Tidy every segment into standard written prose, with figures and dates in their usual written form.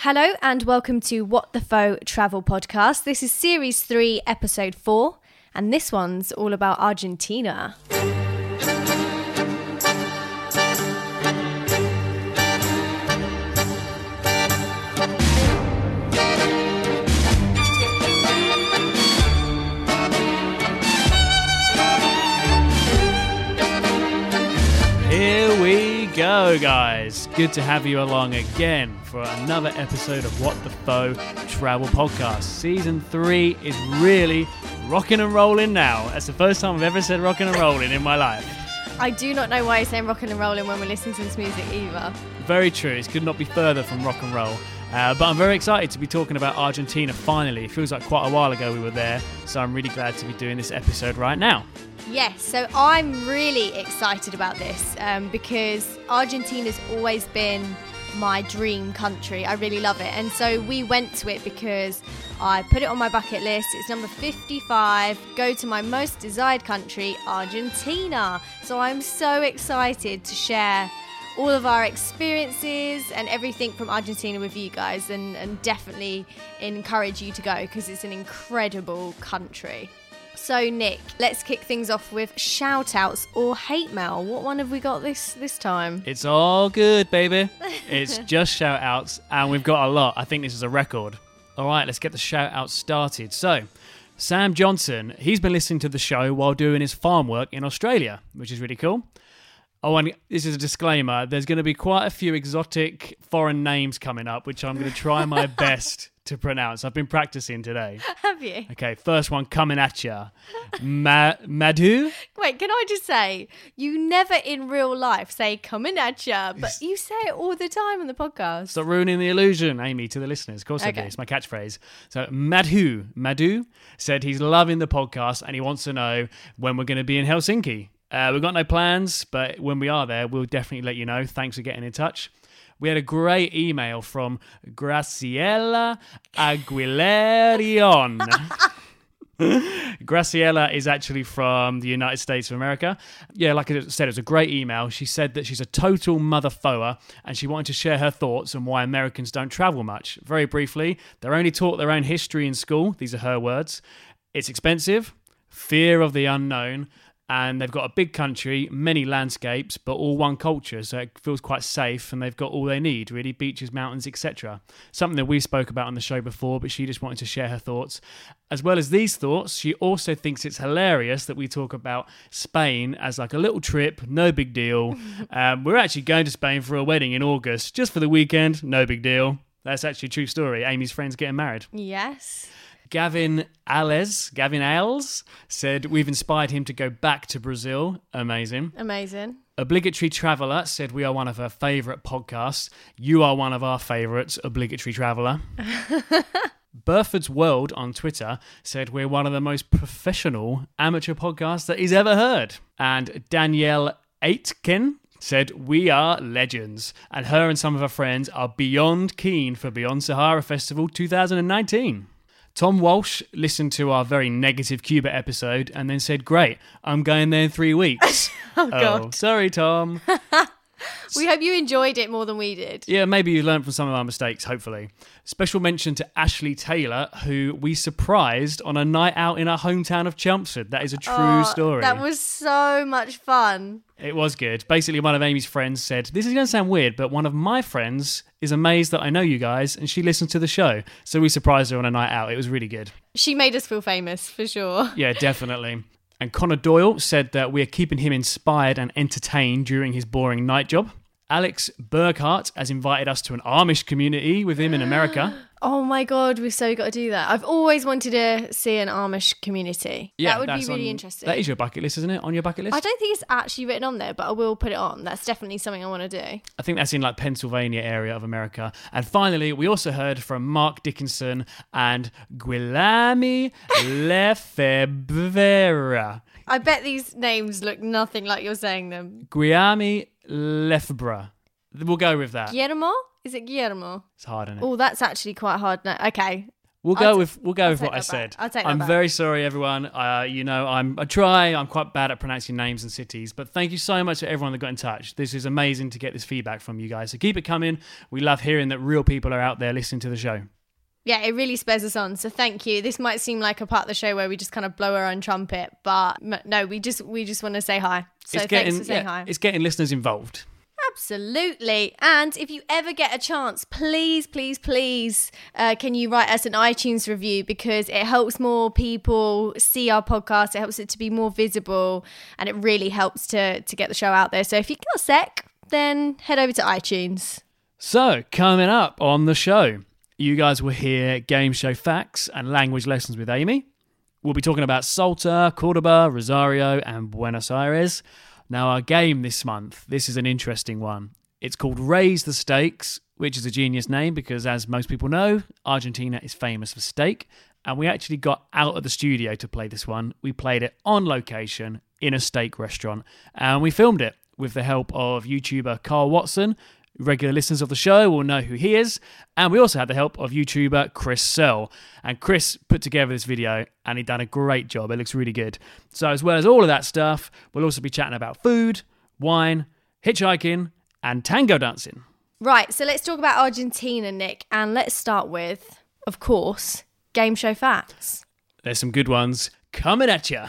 Hello and welcome to What the Faux Travel Podcast. This is Series 3, Episode 4, and this one's all about Argentina. Here we go, guys. Good to have you along again for another episode of What the Faux Travel Podcast. Season 3 is really rocking and rolling now. That's the first time I've ever said rocking and rolling in my life. I do not know why you're saying rocking and rolling when we're listening to this music either. Very true. It could not be further from rock and roll. But I'm very excited to be talking about Argentina finally. It feels like quite a while ago we were there, so I'm really glad to be doing this episode right now. Yes, so I'm really excited about this because Argentina's always been my dream country. I really love it. And so we went to it because I put it on my bucket list. It's number 55. Go to my most desired country, Argentina. So I'm so excited to share all of our experiences and everything from Argentina with you guys and definitely encourage you to go because it's an incredible country. So Nick, let's kick things off with shout-outs or hate mail. What one have we got this time? It's all good, baby. It's just shout-outs, and we've got a lot. I think this is a record. All right, let's get the shout-outs started. So, Sam Johnson, he's been listening to the show while doing his farm work in Australia, which is really cool. Oh, and this is a disclaimer. There's going to be quite a few exotic foreign names coming up, which I'm going to try my best to pronounce. I've been practicing today. Have you? Okay, first one coming at ya. Madhu? Wait, can I just say, you never in real life say coming at ya, but you say it all the time on the podcast. Stop ruining the illusion, Amy, to the listeners. Of course I do. It's my catchphrase. So Madhu said he's loving the podcast and he wants to know when we're going to be in Helsinki. We've got no plans, but when we are there, we'll definitely let you know. Thanks for getting in touch. We had a great email from Graciela Aguilerion. Graciela is actually from the United States of America. Yeah, like I said, it was a great email. She said that she's a total mother foa and she wanted to share her thoughts on why Americans don't travel much. Very briefly, they're only taught their own history in school. These are her words. It's expensive, fear of the unknown, and they've got a big country, many landscapes, but all one culture, so it feels quite safe, and they've got all they need, really, beaches, mountains, etc. Something that we spoke about on the show before, but she just wanted to share her thoughts. As well as these thoughts, she also thinks it's hilarious that we talk about Spain as like a little trip, no big deal. We're actually going to Spain for a wedding in August, just for the weekend, no big deal. That's actually a true story. Amy's friend's getting married. Yes. Gavin Ailes said we've inspired him to go back to Brazil. Amazing. Obligatory Traveller said we are one of her favourite podcasts. You are one of our favourites, Obligatory Traveller. Burford's World on Twitter said we're one of the most professional amateur podcasts that he's ever heard. And Danielle Aitken said we are legends. And her and some of her friends are beyond keen for Beyond Sahara Festival 2019. Tom Walsh listened to our very negative Cuba episode and then said, great, I'm going there in 3 weeks. Oh, God. Sorry, Tom. We hope you enjoyed it more than we did. Yeah, maybe you learned from some of our mistakes, hopefully. Special mention to Ashley Taylor, who we surprised on a night out in our hometown of Chelmsford. That is a true story. That was so much fun. It was good. Basically, one of Amy's friends said, this is going to sound weird, but one of my friends is amazed that I know you guys, and she listens to the show. So we surprised her on a night out. It was really good. She made us feel famous, for sure. Yeah, definitely. And Connor Doyle said that we're keeping him inspired and entertained during his boring night job. Alex Burkhart has invited us to an Amish community with him in America. Oh my God, we've so got to do that. I've always wanted to see an Amish community. Yeah, that would be really interesting. That is your bucket list, isn't it? On your bucket list? I don't think it's actually written on there, but I will put it on. That's definitely something I want to do. I think that's in like Pennsylvania area of America. And finally, we also heard from Mark Dickinson and Guilherme Lefebvre. I bet these names look nothing like you're saying them. Guilherme Lefebvre. We'll go with that. Guillermo? Is it Guillermo? It's hard, isn't it? Oh, that's actually quite hard now. Okay. We'll go with what I said. I'll take that I'm back. very sorry, everyone. I'm quite bad at pronouncing names and cities, but thank you so much to everyone that got in touch. This is amazing to get this feedback from you guys. So keep it coming. We love hearing that real people are out there listening to the show. Yeah, it really spurs us on. So thank you. This might seem like a part of the show where we just kind of blow our own trumpet, but no, we just want to say hi. So thanks for saying hi. It's getting listeners involved. Absolutely. And if you ever get a chance, please, can you write us an iTunes review, because it helps more people see our podcast. It helps it to be more visible, and it really helps to get the show out there. So if you've got a sec, then head over to iTunes. So coming up on the show, you guys will hear game show facts and language lessons with Amy. We'll be talking about Salta, Cordoba, Rosario, and Buenos Aires. Now, our game this month, this is an interesting one. It's called Raise the Stakes, which is a genius name because, as most people know, Argentina is famous for steak. And we actually got out of the studio to play this one. We played it on location in a steak restaurant. And we filmed it with the help of YouTuber Carl Watson. Regular listeners of the show will know who he is. And we also had the help of YouTuber Chris Searle. And Chris put together this video and he done a great job. It looks really good. So as well as all of that stuff, we'll also be chatting about food, wine, hitchhiking, and tango dancing. Right, so let's talk about Argentina, Nick. And let's start with, of course, game show facts. There's some good ones coming at you.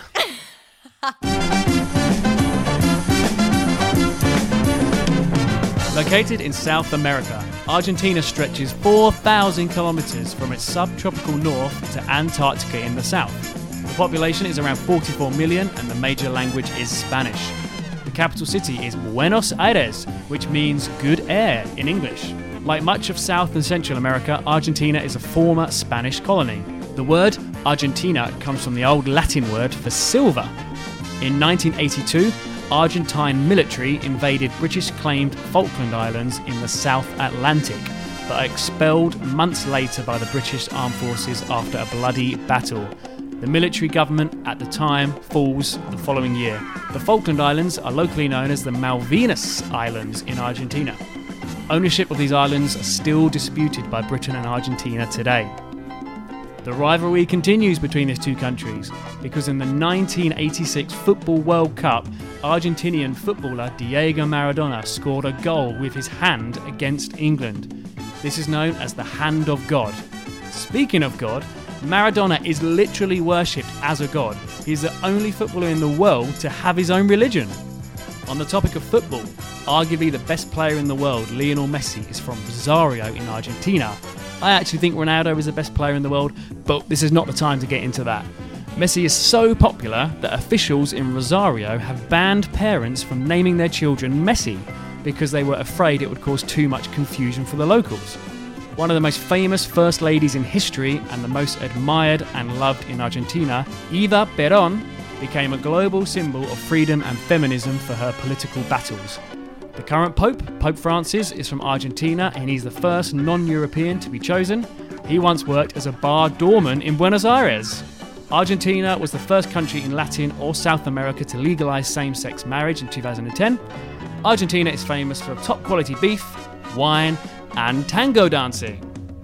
Located in South America, Argentina stretches 4,000 kilometers from its subtropical north to Antarctica in the south. The population is around 44 million and the major language is Spanish. The capital city is Buenos Aires, which means good air in English. Like much of South and Central America, Argentina is a former Spanish colony. The word Argentina comes from the old Latin word for silver. In 1982, Argentine military invaded British-claimed Falkland Islands in the South Atlantic, but are expelled months later by the British Armed Forces after a bloody battle. The military government at the time falls the following year. The Falkland Islands are locally known as the Malvinas Islands in Argentina. Ownership of these islands are still disputed by Britain and Argentina today. The rivalry continues between these two countries because in the 1986 Football World Cup, Argentinian footballer Diego Maradona scored a goal with his hand against England. This is known as the Hand of God. Speaking of God, Maradona is literally worshipped as a god. He's the only footballer in the world to have his own religion. On the topic of football, arguably the best player in the world, Lionel Messi, is from Rosario in Argentina. I actually think Ronaldo is the best player in the world, but this is not the time to get into that. Messi is so popular that officials in Rosario have banned parents from naming their children Messi because they were afraid it would cause too much confusion for the locals. One of the most famous first ladies in history and the most admired and loved in Argentina, Eva Perón, became a global symbol of freedom and feminism for her political battles. The current Pope, Pope Francis, is from Argentina and he's the first non-European to be chosen. He once worked as a bar doorman in Buenos Aires. Argentina was the first country in Latin or South America to legalise same-sex marriage in 2010. Argentina is famous for top quality beef, wine and tango dancing.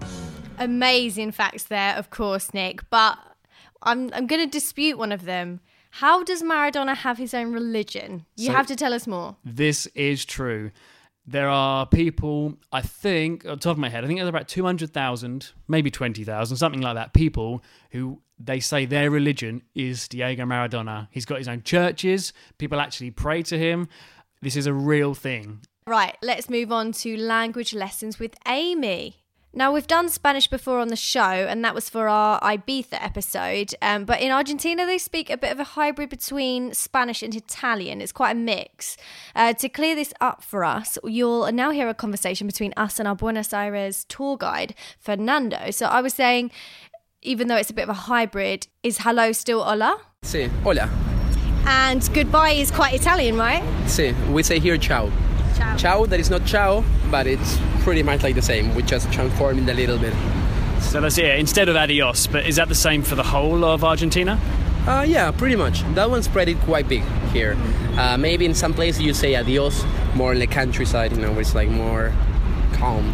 Amazing facts there, of course, Nick, but I'm going to dispute one of them. How does Maradona have his own religion? You have to tell us more. This is true. There are people, I think, on the top of my head, I think there's about 200,000, maybe 20,000, something like that, people who they say their religion is Diego Maradona. He's got his own churches. People actually pray to him. This is a real thing. Right, let's move on to language lessons with Amy. Now, we've done Spanish before on the show, and that was for our Ibiza episode. But in Argentina, they speak a bit of a hybrid between Spanish and Italian. It's quite a mix. To clear this up for us, you'll now hear a conversation between us and our Buenos Aires tour guide, Fernando. So I was saying, even though it's a bit of a hybrid, is hello still hola? Sí, hola. And goodbye is quite Italian, right? Sí, we say here ciao. Ciao. Ciao, that is not ciao, but it's pretty much like the same. We just transform it a little bit. So let's hear, instead of adios, but is that the same for the whole of Argentina? Yeah, pretty much. That one spread it quite big here. Maybe in some places you say adios, more in the countryside, where it's like more calm.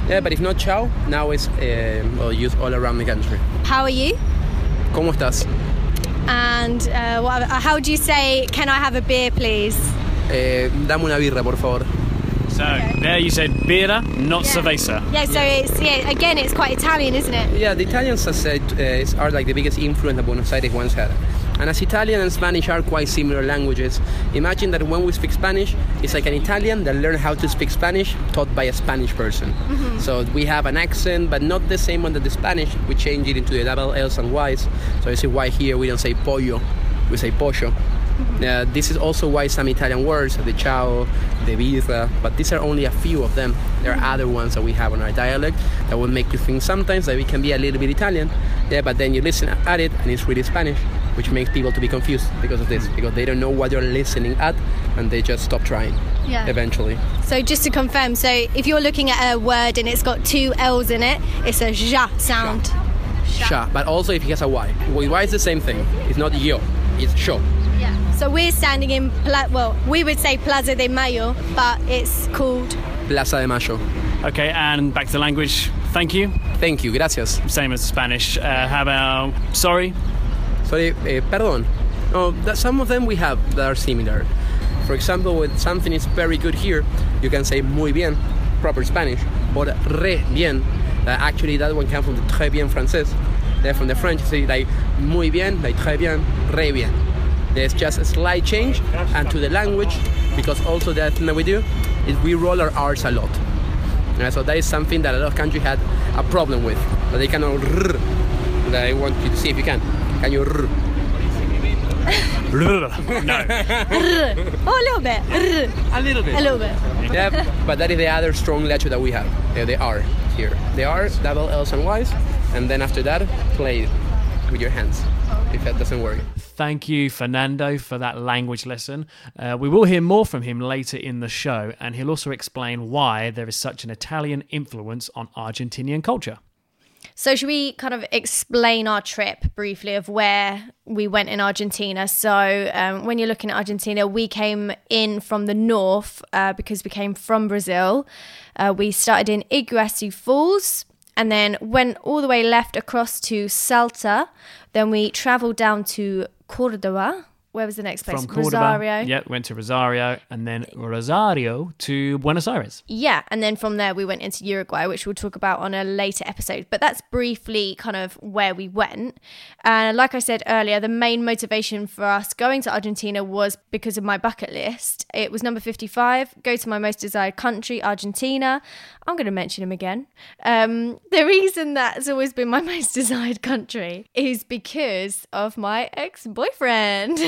Yeah, but if not ciao, now it's used all around the country. How are you? ¿Cómo estás? And how do you say, can I have a beer, please? Dame una birra, por favor. So there you said birra, not cerveza. Yeah, so it's quite Italian, isn't it? Yeah, the Italians, as said, are like the biggest influence that Buenos Aires once had. And as Italian and Spanish are quite similar languages, imagine that when we speak Spanish, it's like an Italian that learned how to speak Spanish taught by a Spanish person. Mm-hmm. So we have an accent, but not the same one that the Spanish. We change it into the double L's and Y's. So you see why here we don't say pollo, we say pollo. Mm-hmm. This is also why some Italian words, the ciao, the birra, but these are only a few of them. There are other ones that we have on our dialect that will make you think sometimes that we can be a little bit Italian, but then you listen at it and it's really Spanish, which makes people to be confused because of this, because they don't know what you're listening at and they just stop trying eventually. So just to confirm, so if you're looking at a word and it's got two L's in it, it's a ja sound. Sha. But also if it has a Y. Y is the same thing. It's not yo, it's sho. Yeah. So we're standing in, we would say Plaza de Mayo, but it's called Plaza de Mayo. Okay, and back to the language. Thank you. Thank you, gracias. Same as Spanish. How about sorry? Sorry, perdón. No, some of them we have that are similar. For example, when something is very good here, you can say muy bien, proper Spanish, or re bien. Actually, that one comes from the très bien français. They're from the French, say like muy bien, like très bien, re bien. There's just a slight change, and to the language, because also the thing that we do is we roll our R's a lot. So that is something that a lot of countries had a problem with. But they cannot rrr. I want you to see if you can. Can you rrr? No. Oh, a little bit. A little bit. A little bit. Yeah, but that is the other strong letter that we have. The R here. The R, double L's and Y's, and then after that, play with your hands. If that doesn't work. Thank you, Fernando, for that language lesson. We will hear more from him later in the show, and he'll also explain why there is such an Italian influence on Argentinian culture. So should we kind of explain our trip briefly of where we went in Argentina? So when you're looking at Argentina, we came in from the north because we came from Brazil. We started in Iguazu Falls and then went all the way left across to Salta. Then we travelled down to Cordoba. Where was the next place? From Cordoba, Rosario. Yeah, went to Rosario and then Rosario to Buenos Aires. Yeah, and then from there we went into Uruguay, which we'll talk about on a later episode. But that's briefly kind of where we went. And like I said earlier, the main motivation for us going to Argentina was because of my bucket list. It was number 55, go to my most desired country, Argentina. I'm going to mention him again. The reason that's always been my most desired country is because of my ex-boyfriend.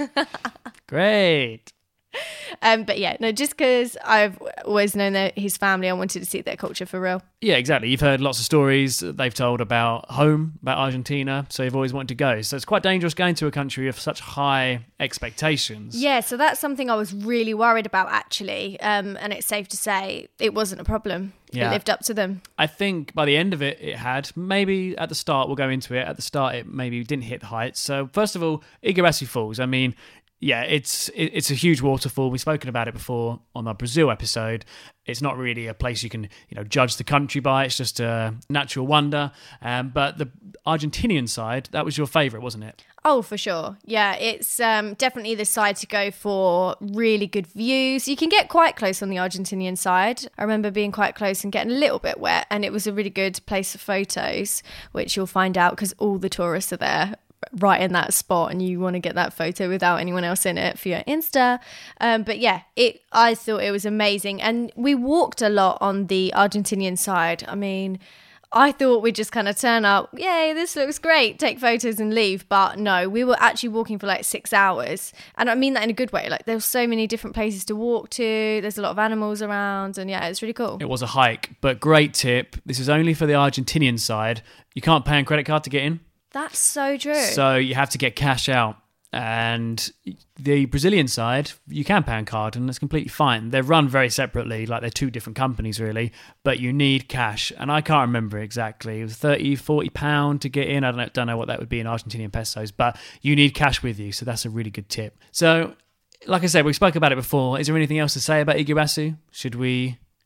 Great. But yeah, no, just because I've always known his family, I wanted to see their culture for real. Yeah, exactly. You've heard lots of stories they've told about home, about Argentina, so you've always wanted to go. So it's quite dangerous going to a country of such high expectations. Yeah, so that's something I was really worried about, actually. And it's safe to say it wasn't a problem. Yeah. It lived up to them. I think by the end of it, it had. Maybe at the start, we'll go into it. At the start, it maybe didn't hit the heights. So first of all, Iguazu Falls. I mean, yeah, it's a huge waterfall. We've spoken about it before on our Brazil episode. It's not really a place you can, judge the country by. It's just a natural wonder. But the Argentinian side, that was your favourite, wasn't it? Oh, for sure. Yeah, it's definitely the side to go for really good views. You can get quite close on the Argentinian side. I remember being quite close and getting a little bit wet, and it was a really good place for photos, which you'll find out because all the tourists are there right in that spot and you want to get that photo without anyone else in it for your Insta. But yeah, I thought it was amazing. And we walked a lot on the Argentinian side. I mean, I thought we'd just kind of turn up, yay, this looks great, take photos and leave. But no, we were actually walking for like 6 hours. And I mean that in a good way. Like there were so many different places to walk to. There's a lot of animals around. And yeah, it's really cool. It was a hike, but great tip. This is only for the Argentinian side. You can't pay on credit card to get in. That's so true. So you have to get cash out. And the Brazilian side, you can pay on card and it's completely fine. They're run very separately, like they're two different companies really, but you need cash. And I can't remember exactly. It was £30-40 to get in. I don't know what that would be in Argentinian pesos, but you need cash with you. So that's a really good tip. So like I said, we spoke about it before. Is there anything else to say about Iguazu? Should we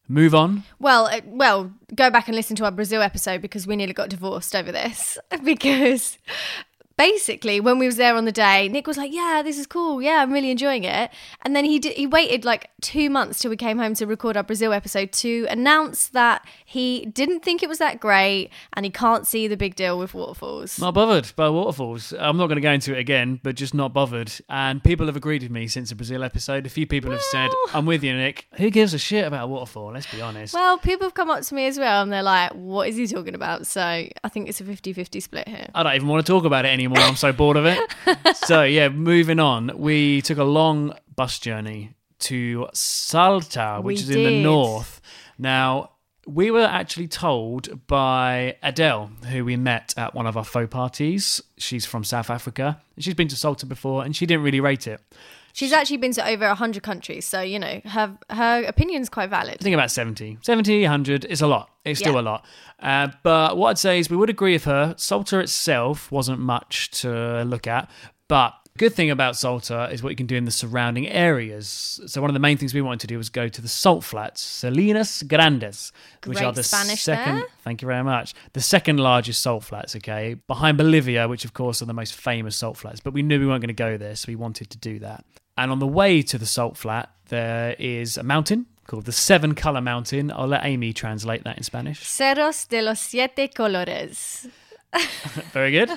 Move on. Well, go back and listen to our Brazil episode because we nearly got divorced over this. Because basically, when we was there on the day, Nick was like, yeah, this is cool. Yeah, I'm really enjoying it. And then he waited like 2 months till we came home to record our Brazil episode to announce that he didn't think it was that great and he can't see the big deal with waterfalls. Not bothered by waterfalls. I'm not going to go into it again, but just not bothered. And people have agreed with me since the Brazil episode. A few people have said, I'm with you, Nick. Who gives a shit about a waterfall? Let's be honest. Well, people have come up to me as well and they're like, what is he talking about? So I think it's a 50-50 split here. I don't even want to talk about it anymore. I'm so bored of it. So yeah, moving on. We took a long bus journey to Salta, which is in the north. Now, we were actually told by Adele, who we met at one of our faux parties. She's from South Africa. She's been to Salta before and she didn't really rate it. She's actually been to over 100 countries, so, you know, her opinion's quite valid. I think about 70, 100 is a lot. It's still a lot. But what I'd say is we would agree with her. Salta itself wasn't much to look at, but the good thing about Salta is what you can do in the surrounding areas. So one of the main things we wanted to do was go to the salt flats, Salinas Grandes, which are the Spanish second. there. Thank you very much. The second largest salt flats, okay, behind Bolivia, which of course are the most famous salt flats. But we knew we weren't going to go there, so we wanted to do that. And on the way to the salt flat, there is a mountain called the Seven Color Mountain. I'll let Amy translate that in Spanish. Cerros de los Siete Colores. Very good.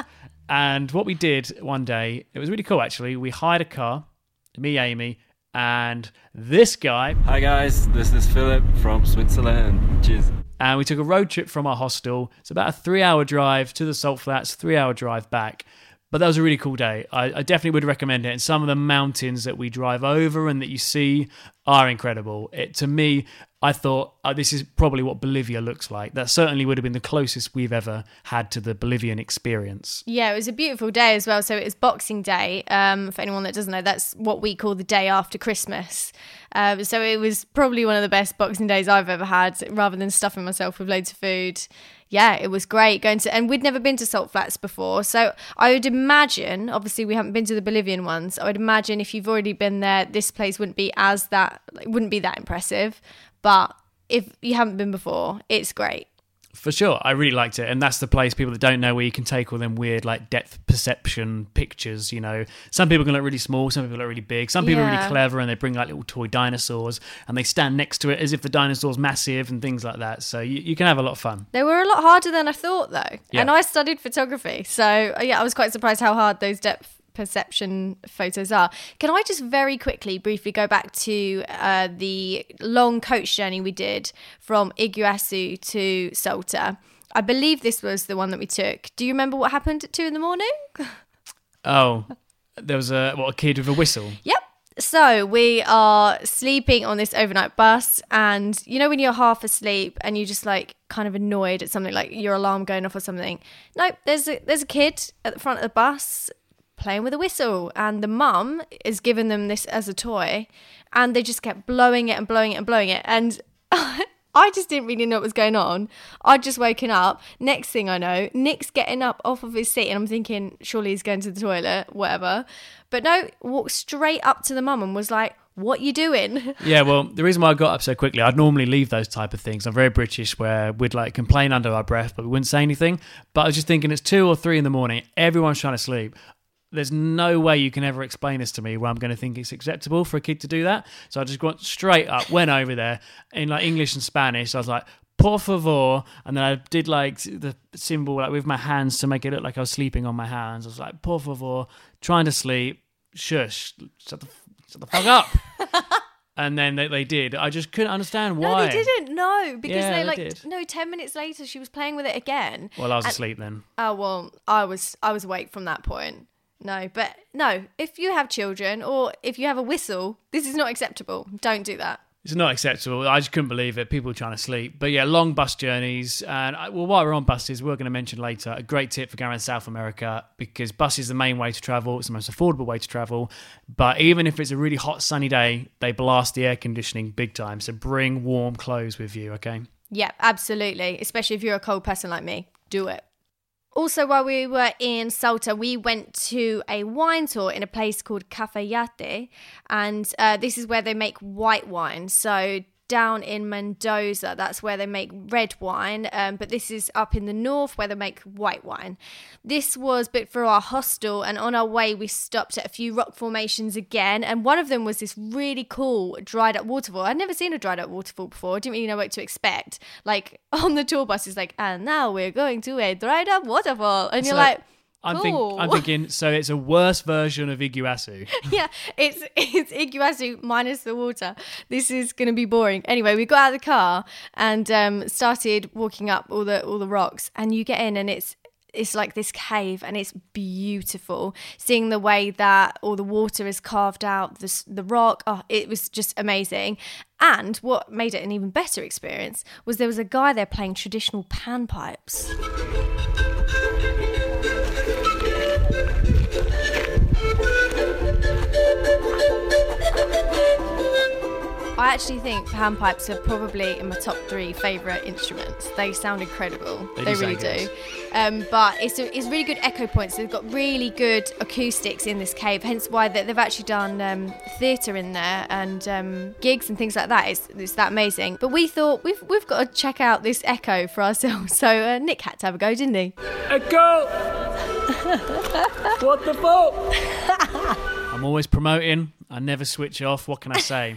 And what we did one day, it was really cool actually. We hired a car, me, Amy, and this guy. Hi guys, this is Philip from Switzerland. Cheers. And we took a road trip from our hostel. It's about a 3-hour drive to the salt flats, 3-hour drive back. But that was a really cool day. I definitely would recommend it. And some of the mountains that we drive over and that you see are incredible. To me, I thought this is probably what Bolivia looks like. That certainly would have been the closest we've ever had to the Bolivian experience. Yeah, it was a beautiful day as well. So it was Boxing Day. For anyone that doesn't know, that's what we call the day after Christmas. So it was probably one of the best Boxing Days I've ever had, rather than stuffing myself with loads of food. Yeah, it was great and we'd never been to salt flats before. So I would imagine, obviously we haven't been to the Bolivian ones. I would imagine if you've already been there, this place wouldn't be that impressive. But if you haven't been before, it's great. For sure. I really liked it. And that's the place, people that don't know, where you can take all them weird like depth perception pictures, you know. Some people can look really small, some people look really big. Some people are really clever and they bring like little toy dinosaurs and they stand next to it as if the dinosaur's massive and things like that. So you can have a lot of fun. They were a lot harder than I thought though. Yeah. And I studied photography. So yeah, I was quite surprised how hard those depth perception photos are. Can I just very quickly briefly go back to the long coach journey we did from Iguazu to Salta? I believe this was the one that we took. Do you remember what happened at 2 a.m? Oh, there was a kid with a whistle. Yep. So we are sleeping on this overnight bus, and you know when you're half asleep and you're just like kind of annoyed at something, like your alarm going off or something. No, there's a kid at the front of the bus playing with a whistle, and the mum is giving them this as a toy, and they just kept blowing it and blowing it and blowing it, and I just didn't really know what was going on. I'd just woken up. Next thing I know, Nick's getting up off of his seat, and I'm thinking surely he's going to the toilet, whatever. But no, walked straight up to the mum and was like, what you doing? Yeah, well, the reason why I got up so quickly, I'd normally leave those type of things. I'm very British, where we'd like complain under our breath, but we wouldn't say anything. But I was just thinking, it's 2 or 3 in the morning, everyone's trying to sleep. There's no way you can ever explain this to me where I'm going to think it's acceptable for a kid to do that. So I just went straight up, went over there in like English and Spanish. I was like, por favor. And then I did like the symbol like with my hands to make it look like I was sleeping on my hands. I was like, por favor, trying to sleep. Shush, shut the fuck up. And then they did. I just couldn't understand why. No, they didn't. No, because they did. 10 minutes later she was playing with it again. Well, I was asleep then. Oh, well, I was awake from that point. No, if you have children or if you have a whistle, this is not acceptable. Don't do that. It's not acceptable. I just couldn't believe it. People trying to sleep. But yeah, long bus journeys. And while we're on buses, we're going to mention later a great tip for going around South America, because bus is the main way to travel. It's the most affordable way to travel. But even if it's a really hot, sunny day, they blast the air conditioning big time. So bring warm clothes with you, okay? Yeah, absolutely. Especially if you're a cold person like me. Do it. Also, while we were in Salta, we went to a wine tour in a place called Cafayate, and this is where they make white wine. So down in Mendoza. That's where they make red wine, but this is up in the north where they make white wine. This was booked for our hostel, and on our way we stopped at a few rock formations again, and one of them was this really cool dried up waterfall. I'd never seen a dried up waterfall before. I didn't really know what to expect. Like on the tour bus, it's like, and now we're going to a dried up waterfall, and you're like, cool. I'm thinking, so it's a worse version of Iguazu. Yeah, it's Iguazu minus the water. This is going to be boring. Anyway, we got out of the car and started walking up all the rocks, and you get in and it's like this cave, and it's beautiful. Seeing the way that all the water is carved out, the rock, it was just amazing. And what made it an even better experience was there was a guy there playing traditional panpipes. I actually think panpipes are probably in my top 3 favourite instruments. They sound incredible. They really do. But it's really good echo points. They've got really good acoustics in this cave, hence why they've actually done theatre in there and gigs and things like that. It's that amazing. But we thought we've got to check out this echo for ourselves. So Nick had to have a go, didn't he? Echo! What the fuck? I'm always promoting. I never switch off. What can I say?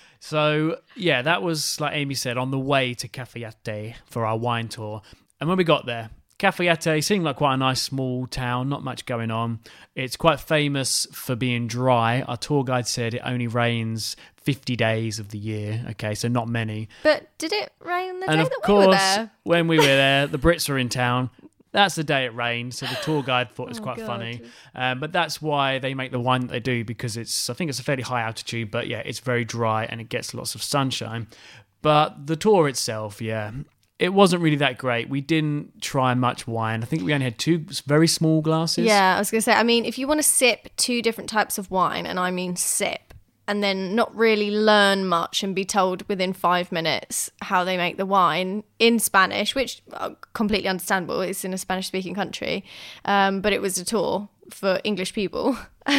So, yeah, that was, like Amy said, on the way to Cafayate for our wine tour. And when we got there, Cafayate seemed like quite a nice small town, not much going on. It's quite famous for being dry. Our tour guide said it only rains 50 days of the year. Okay, so not many. But did it rain the day and that of we were course, there? when we were there, the Brits were in town. That's the day it rained, so the tour guide thought it was quite funny. But that's why they make the wine that they do, because I think it's a fairly high altitude, but yeah, it's very dry and it gets lots of sunshine. But the tour itself, yeah, it wasn't really that great. We didn't try much wine. I think we only had 2 very small glasses. Yeah, I was going to say, I mean, if you want to sip 2 different types of wine, and I mean sip, and then not really learn much and be told within 5 minutes how they make the wine in Spanish, which completely understandable. It's in a Spanish-speaking country, but it was a tour for English people.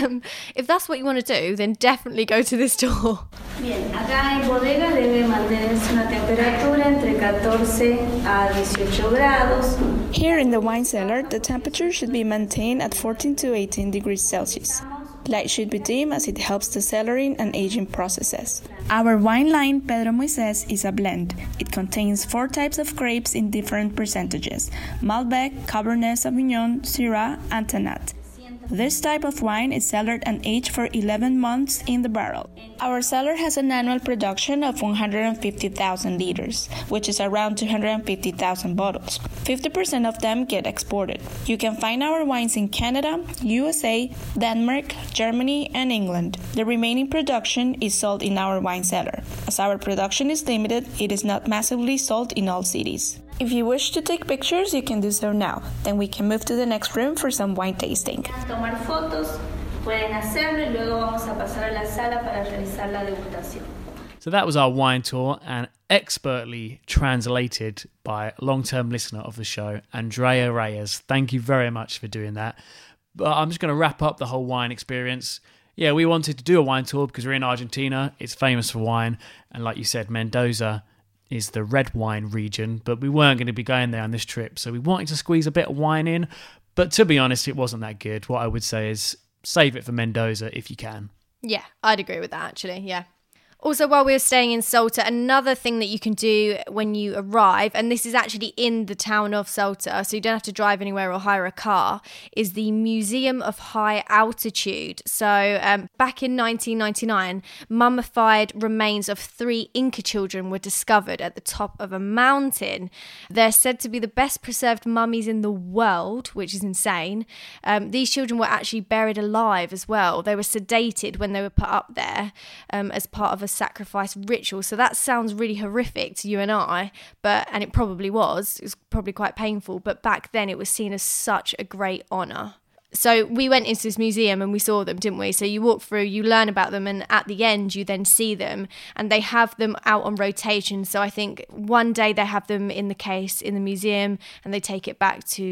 If that's what you want to do, then definitely go to this tour. Bien, acá en bodega debe mantenerse una temperatura entre 14 a 18 grados. Here in the wine cellar, the temperature should be maintained at 14 to 18 degrees Celsius. Light should be dim as it helps the cellaring and aging processes. Our wine line, Pedro Moises, is a blend. It contains 4 types of grapes in different percentages: Malbec, Cabernet Sauvignon, Syrah, and Tannat. This type of wine is cellared and aged for 11 months in the barrel. Our cellar has an annual production of 150,000 liters, which is around 250,000 bottles. 50% of them get exported. You can find our wines in Canada, USA, Denmark, Germany, and England. The remaining production is sold in our wine cellar. As our production is limited, it is not massively sold in all cities. If you wish to take pictures, you can do so now. Then we can move to the next room for some wine tasting. Tomar fotos, pueden hacerlo y luego vamos a pasar a la sala para realizar la degustación. So that was our wine tour, and expertly translated by long-term listener of the show, Andrea Reyes. Thank you very much for doing that. But I'm just going to wrap up the whole wine experience. Yeah, we wanted to do a wine tour because we're in Argentina. It's famous for wine. And like you said, Mendoza is the red wine region, but we weren't going to be going there on this trip. So we wanted to squeeze a bit of wine in. But to be honest, it wasn't that good. What I would say is save it for Mendoza if you can. Yeah, I'd agree with that, actually, yeah. Also, while we were staying in Salta, another thing that you can do when you arrive, and this is actually in the town of Salta, so you don't have to drive anywhere or hire a car, is the Museum of High Altitude. So back in 1999, mummified remains of 3 Inca children were discovered at the top of a mountain. They're said to be the best preserved mummies in the world, which is insane. These children were actually buried alive as well. They were sedated when they were put up there as part of a sacrifice ritual. So that sounds really horrific to you and I, and it probably was. It was probably quite painful, but back then it was seen as such a great honour. So we went into this museum and we saw them, didn't we? So you walk through, you learn about them, and at the end you then see them, and they have them out on rotation. So I think one day they have them in the case in the museum and they take it back to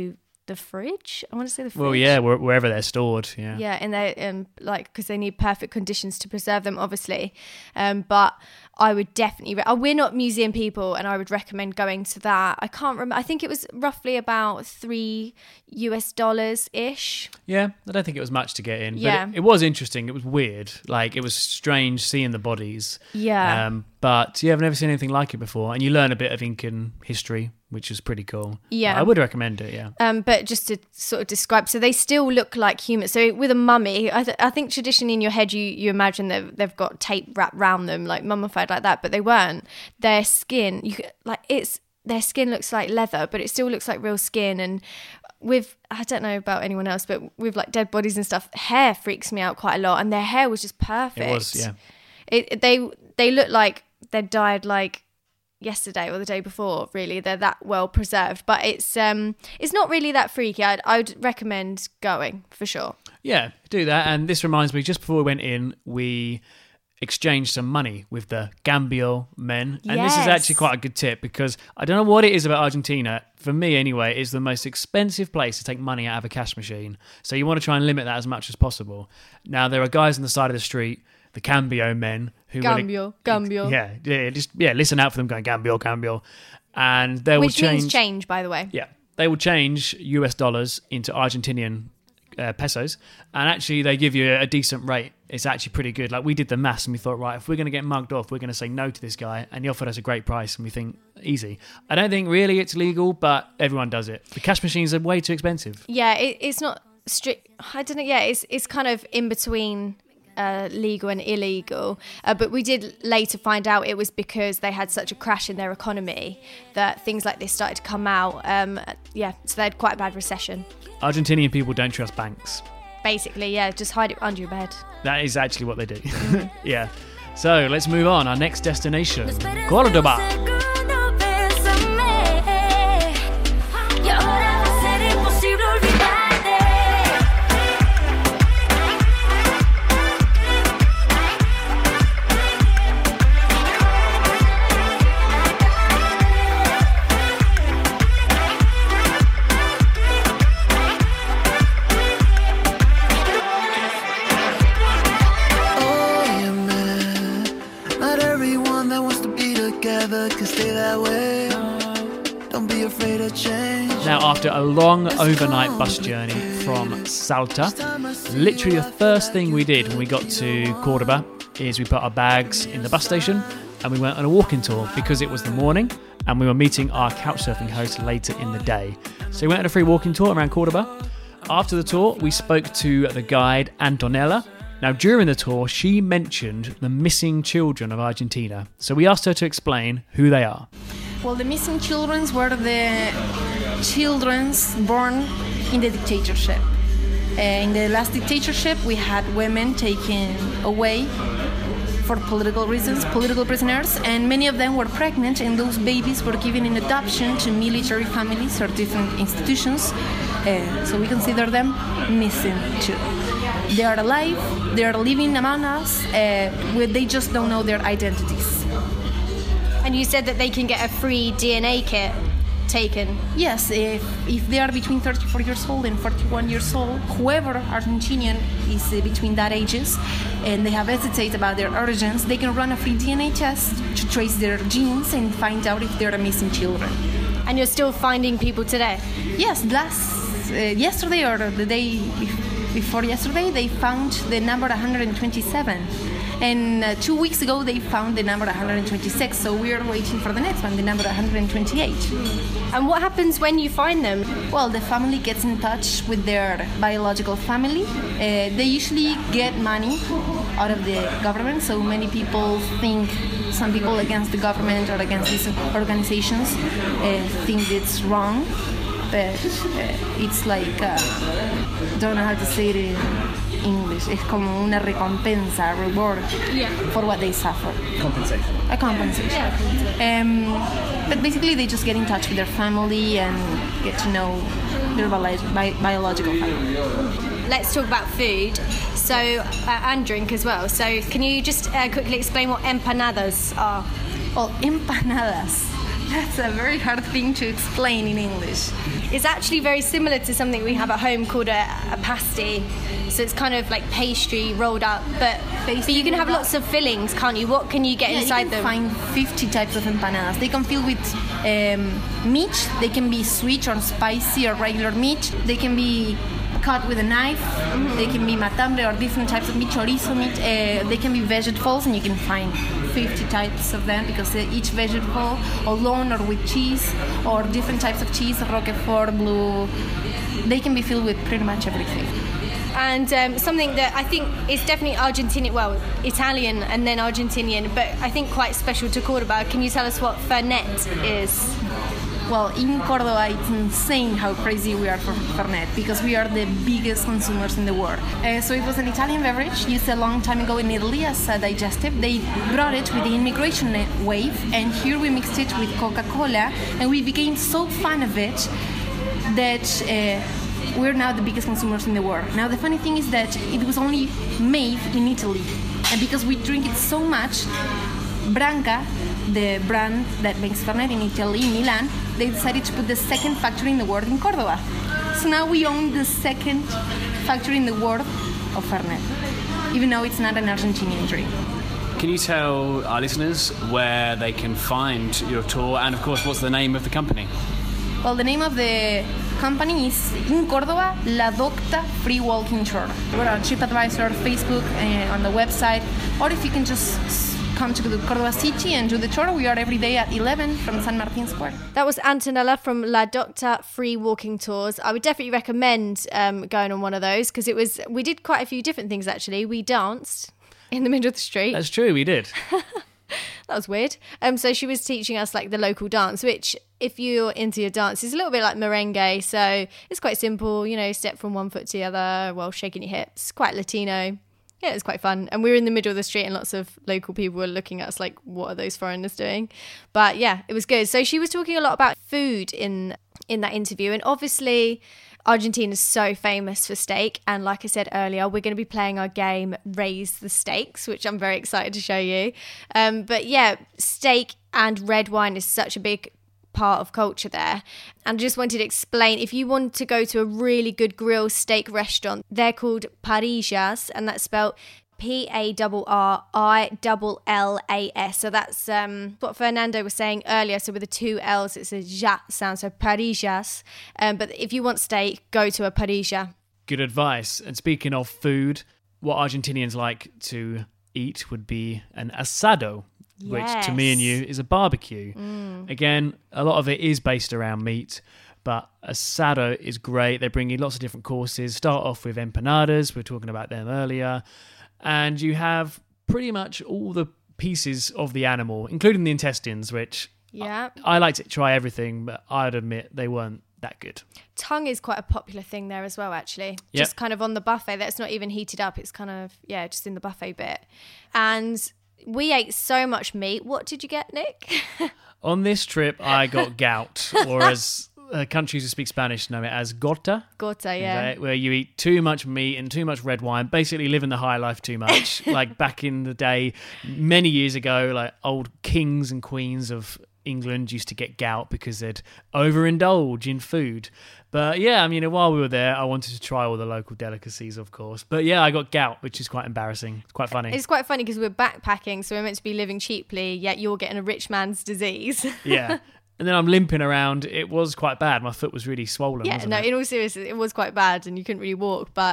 the fridge. I want to say the fridge. Well, yeah, wherever they're stored. Yeah. Yeah, and they because they need perfect conditions to preserve them, obviously. But I would definitely. We're not museum people, and I would recommend going to that. I can't remember. I think it was roughly about $3 ish. Yeah, I don't think it was much to get in. Yeah. But it was interesting. It was weird. Like, it was strange seeing the bodies. Yeah. But yeah, I've never seen anything like it before. And you learn a bit of Incan history, which is pretty cool. Yeah. I would recommend it, yeah. But just to sort of describe, so they still look like humans. So with a mummy, I think traditionally in your head you imagine that they've got tape wrapped around them, like mummified like that, but they weren't. Their skin, their skin looks like leather, but it still looks like real skin. And with, I don't know about anyone else, but with like dead bodies and stuff, hair freaks me out quite a lot, and their hair was just perfect. It was, yeah. They look like they died like yesterday or the day before. Really, they're that well preserved, but it's not really that freaky. I'd recommend going for sure. Yeah, do that. And this reminds me, just before we went in, we exchanged some money with the Cambio men. And This is actually quite a good tip, because I don't know what it is about Argentina. For me, anyway, it's the most expensive place to take money out of a cash machine. So you want to try and limit that as much as possible. Now, there are guys on the side of the street, the Cambio men, who Cambio. Yeah, listen out for them going Cambio, and they will Which means change, by the way. Yeah, they will change US dollars into Argentinian pesos, and actually they give you a decent rate. It's actually pretty good. Like, we did the maths and we thought, right, if we're going to get mugged off, we're going to say no to this guy, and he offered us a great price, and we think, easy. I don't think really it's legal, but everyone does it. The cash machines are way too expensive. Yeah, it's not strict. I don't know. Yeah, it's kind of in between legal and illegal, but we did later find out it was because they had such a crash in their economy that things like this started to come out. So they had quite a bad recession. Argentinian people don't trust banks. Basically, yeah, just hide it under your bed. That is actually what they do. Yeah. So let's move on. Our next destination, Córdoba. Now, after a long overnight bus journey from Salta, literally the first thing we did when we got to Córdoba is we put our bags in the bus station and we went on a walking tour, because it was the morning and we were meeting our couchsurfing host later in the day. So we went on a free walking tour around Córdoba. After the tour, we spoke to the guide Antonella. Now, during the tour, she mentioned the missing children of Argentina. So we asked her to explain who they are. Well, the missing children were the children born in the dictatorship. In the last dictatorship, we had women taken away for political reasons, political prisoners, and many of them were pregnant, and those babies were given in adoption to military families or different institutions. So we consider them missing too. They are alive, they are living among us, they just don't know their identities. And you said that they can get a free DNA kit taken. Yes, if they are between 34 years old and 41 years old, whoever Argentinian is between that ages, and they have hesitated about their origins, they can run a free DNA test to trace their genes and find out if they're missing children. And you're still finding people today? Yes, yesterday or the day before yesterday, they found the number 127. And 2 weeks ago, they found the number 126. So we are waiting for the next one, the number 128. And what happens when you find them? Well, the family gets in touch with their biological family. They usually get money out of the government. So many people think, some people against the government or against these organizations think it's wrong. But it's like, don't know how to say it in English. Es como una recompensa, reward for what they suffer. Compensation. A compensation. But basically, they just get in touch with their family and get to know their biological family. Let's talk about food. So, and drink as well. So, can you just quickly explain what empanadas are? Well, empanadas. That's a very hard thing to explain in English. It's actually very similar to something we have at home called a pasty. So it's kind of like pastry rolled up, but you can have lots of fillings, can't you? What can you get inside you them? can find 50 types of empanadas. They can fill with meat. They can be sweet or spicy or regular meat. They can be cut with a knife. They can be matambre or different types of meat, chorizo meat. They can be vegetables, and you can find 50 types of them because each vegetable, alone or with cheese, or different types of cheese, Roquefort, blue, they can be filled with pretty much everything. And something that I think is definitely Argentinian, well, Italian and then Argentinian, but I think quite special to Cordoba. Can you tell us what Fernet is? Well, in Cordoba, it's insane how crazy we are for Fernet because we are the biggest consumers in the world. So it was an Italian beverage used a long time ago in Italy as a digestive. They brought it with the immigration wave, and here we mixed it with Coca-Cola, and we became so fan of it that we're now the biggest consumers in the world. Now, the funny thing is that it was only made in Italy, and because we drink it so much, Branca, the brand that makes Fernet in Italy, in Milan, they decided to put the second factory in the world in Cordoba. So now we own the second factory in the world of Fernet, even though it's not an Argentinian drink. Can you tell our listeners where they can find your tour, and of course, what's the name of the company? Well, the name of the company is in Cordoba, La Docta Free Walking Tour. We're on TripAdvisor, Facebook, on the website, or if you can just come to the Cordoba city and do the tour, we are every day at 11 from San Martin Square. That was Antonella from La Docta Free Walking Tours. I would definitely recommend going on one of those because we did quite a few different things actually. We danced in the middle of the street. That's true, we did. That was weird. So she was teaching us like the local dance, which if you're into your dance is a little bit like merengue. So it's quite simple, step from one foot to the other while shaking your hips. Quite Latino. Yeah, it was quite fun. And we were in the middle of the street and lots of local people were looking at us like, what are those foreigners doing? But yeah, it was good. So she was talking a lot about food in that interview. And obviously, Argentina is so famous for steak. And like I said earlier, we're going to be playing our game, Raise the Steaks, which I'm very excited to show you. But yeah, steak and red wine is such a big part of culture there. And I just wanted to explain, if you want to go to a really good grilled steak restaurant, they're called Parrillas, and that's spelled Parrillas. So that's what Fernando was saying earlier. So with the two L's, it's a ja sound, so Parrillas. But if you want steak, go to a Parrilla. Good advice. And speaking of food, what Argentinians like to eat would be an asado. Yes. Which to me and you is a barbecue. Again, a lot of it is based around meat, but asado is great. They bring you lots of different courses. Start off with empanadas. We were talking about them earlier. And you have pretty much all the pieces of the animal, including the intestines, which I like to try everything, but I'd admit they weren't that good. Tongue is quite a popular thing there as well, actually. Yep. Just kind of on the buffet. That's not even heated up. It's kind of, just in the buffet bit. And we ate so much meat. What did you get, Nick? On this trip, I got gout, or as countries who speak Spanish know it as gorta. Gorta, yeah. Where you eat too much meat and too much red wine, basically living the high life too much. Like back in the day, many years ago, like old kings and queens of England used to get gout because they'd overindulge in food. But yeah, I mean, while we were there, I wanted to try all the local delicacies, of course. But yeah, I got gout, which is quite embarrassing. It's quite funny. It's quite funny because we're backpacking, so we're meant to be living cheaply, yet you're getting a rich man's disease. Yeah. And then I'm limping around. It was quite bad. My foot was really swollen. Yeah, wasn't no, it? in all seriousness, it was quite bad and you couldn't really walk. But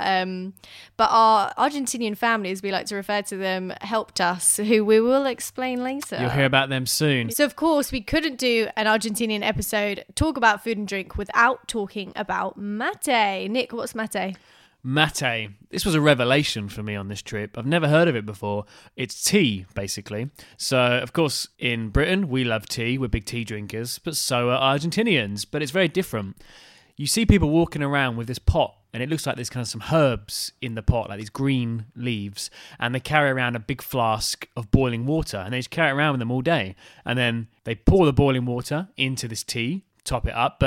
our Argentinian family, as we like to refer to them, helped us, who we will explain later. You'll hear about them soon. So, of course, we couldn't do an Argentinian episode, talk about food and drink, without talking about mate. Nick, what's mate? Mate. This was a revelation for me on this trip. I've never heard of it before. It's tea, basically. So, of course, in Britain, we love tea. We're big tea drinkers, but so are Argentinians. But it's very different. You see people walking around with this pot, and it looks like there's kind of some herbs in the pot, like these green leaves, and they carry around a big flask of boiling water, and they just carry it around with them all day. And then they pour the boiling water into this tea, top it up, but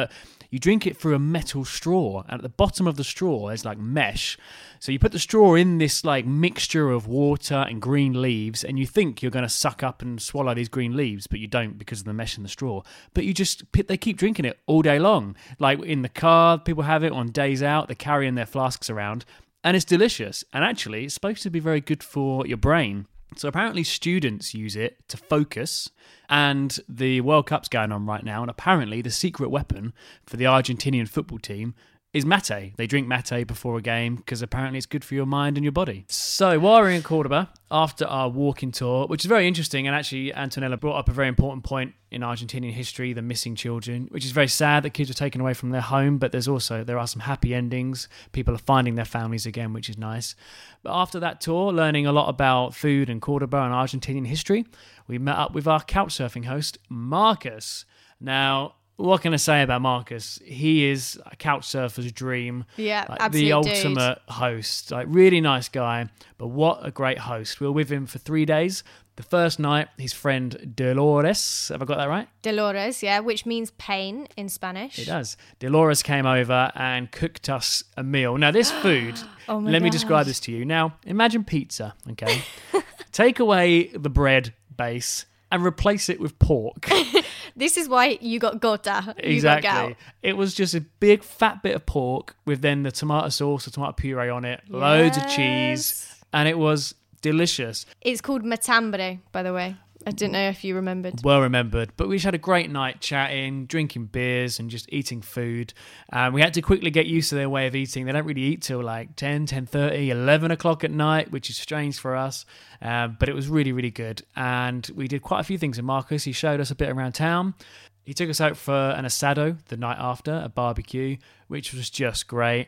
you drink it through a metal straw. And at the bottom of the straw is like mesh. So you put the straw in this like mixture of water and green leaves, and you think you're going to suck up and swallow these green leaves, but you don't because of the mesh in the straw. But they keep drinking it all day long. Like in the car, people have it on days out. They're carrying their flasks around, and it's delicious. And actually, it's supposed to be very good for your brain. So apparently students use it to focus, and the World Cup's going on right now, and apparently the secret weapon for the Argentinian football team is mate. They drink mate before a game because apparently it's good for your mind and your body. So while we're in Cordoba, after our walking tour, which is very interesting, and actually Antonella brought up a very important point in Argentinian history, the missing children, which is very sad that kids are taken away from their home, but there are some happy endings. People are finding their families again, which is nice. But after that tour, learning a lot about food and Cordoba and Argentinian history, we met up with our couchsurfing host, Marcus. Now, what can I say about Marcus? He is a couch surfer's dream. Yeah, like absolute the ultimate host. Like, really nice guy, but what a great host. We were with him for 3 days. The first night, his friend Dolores, have I got that right? Dolores, yeah, which means pain in Spanish. It does. Dolores came over and cooked us a meal. Now, this food, let me describe this to you. Now, imagine pizza, okay? Take away the bread base and replace it with pork. This is why you got gota. Exactly. It was just a big fat bit of pork with then the tomato sauce, the tomato puree on it, loads of cheese, and it was delicious. It's called matambre, by the way. I didn't know if you remembered. Well remembered. But we just had a great night chatting, drinking beers and just eating food. We had to quickly get used to their way of eating. They don't really eat till like 10, 10:30, 11 o'clock at night, which is strange for us. But it was really, really good. And we did quite a few things with Marcus. He showed us a bit around town. He took us out for an asado the night after, a barbecue, which was just great.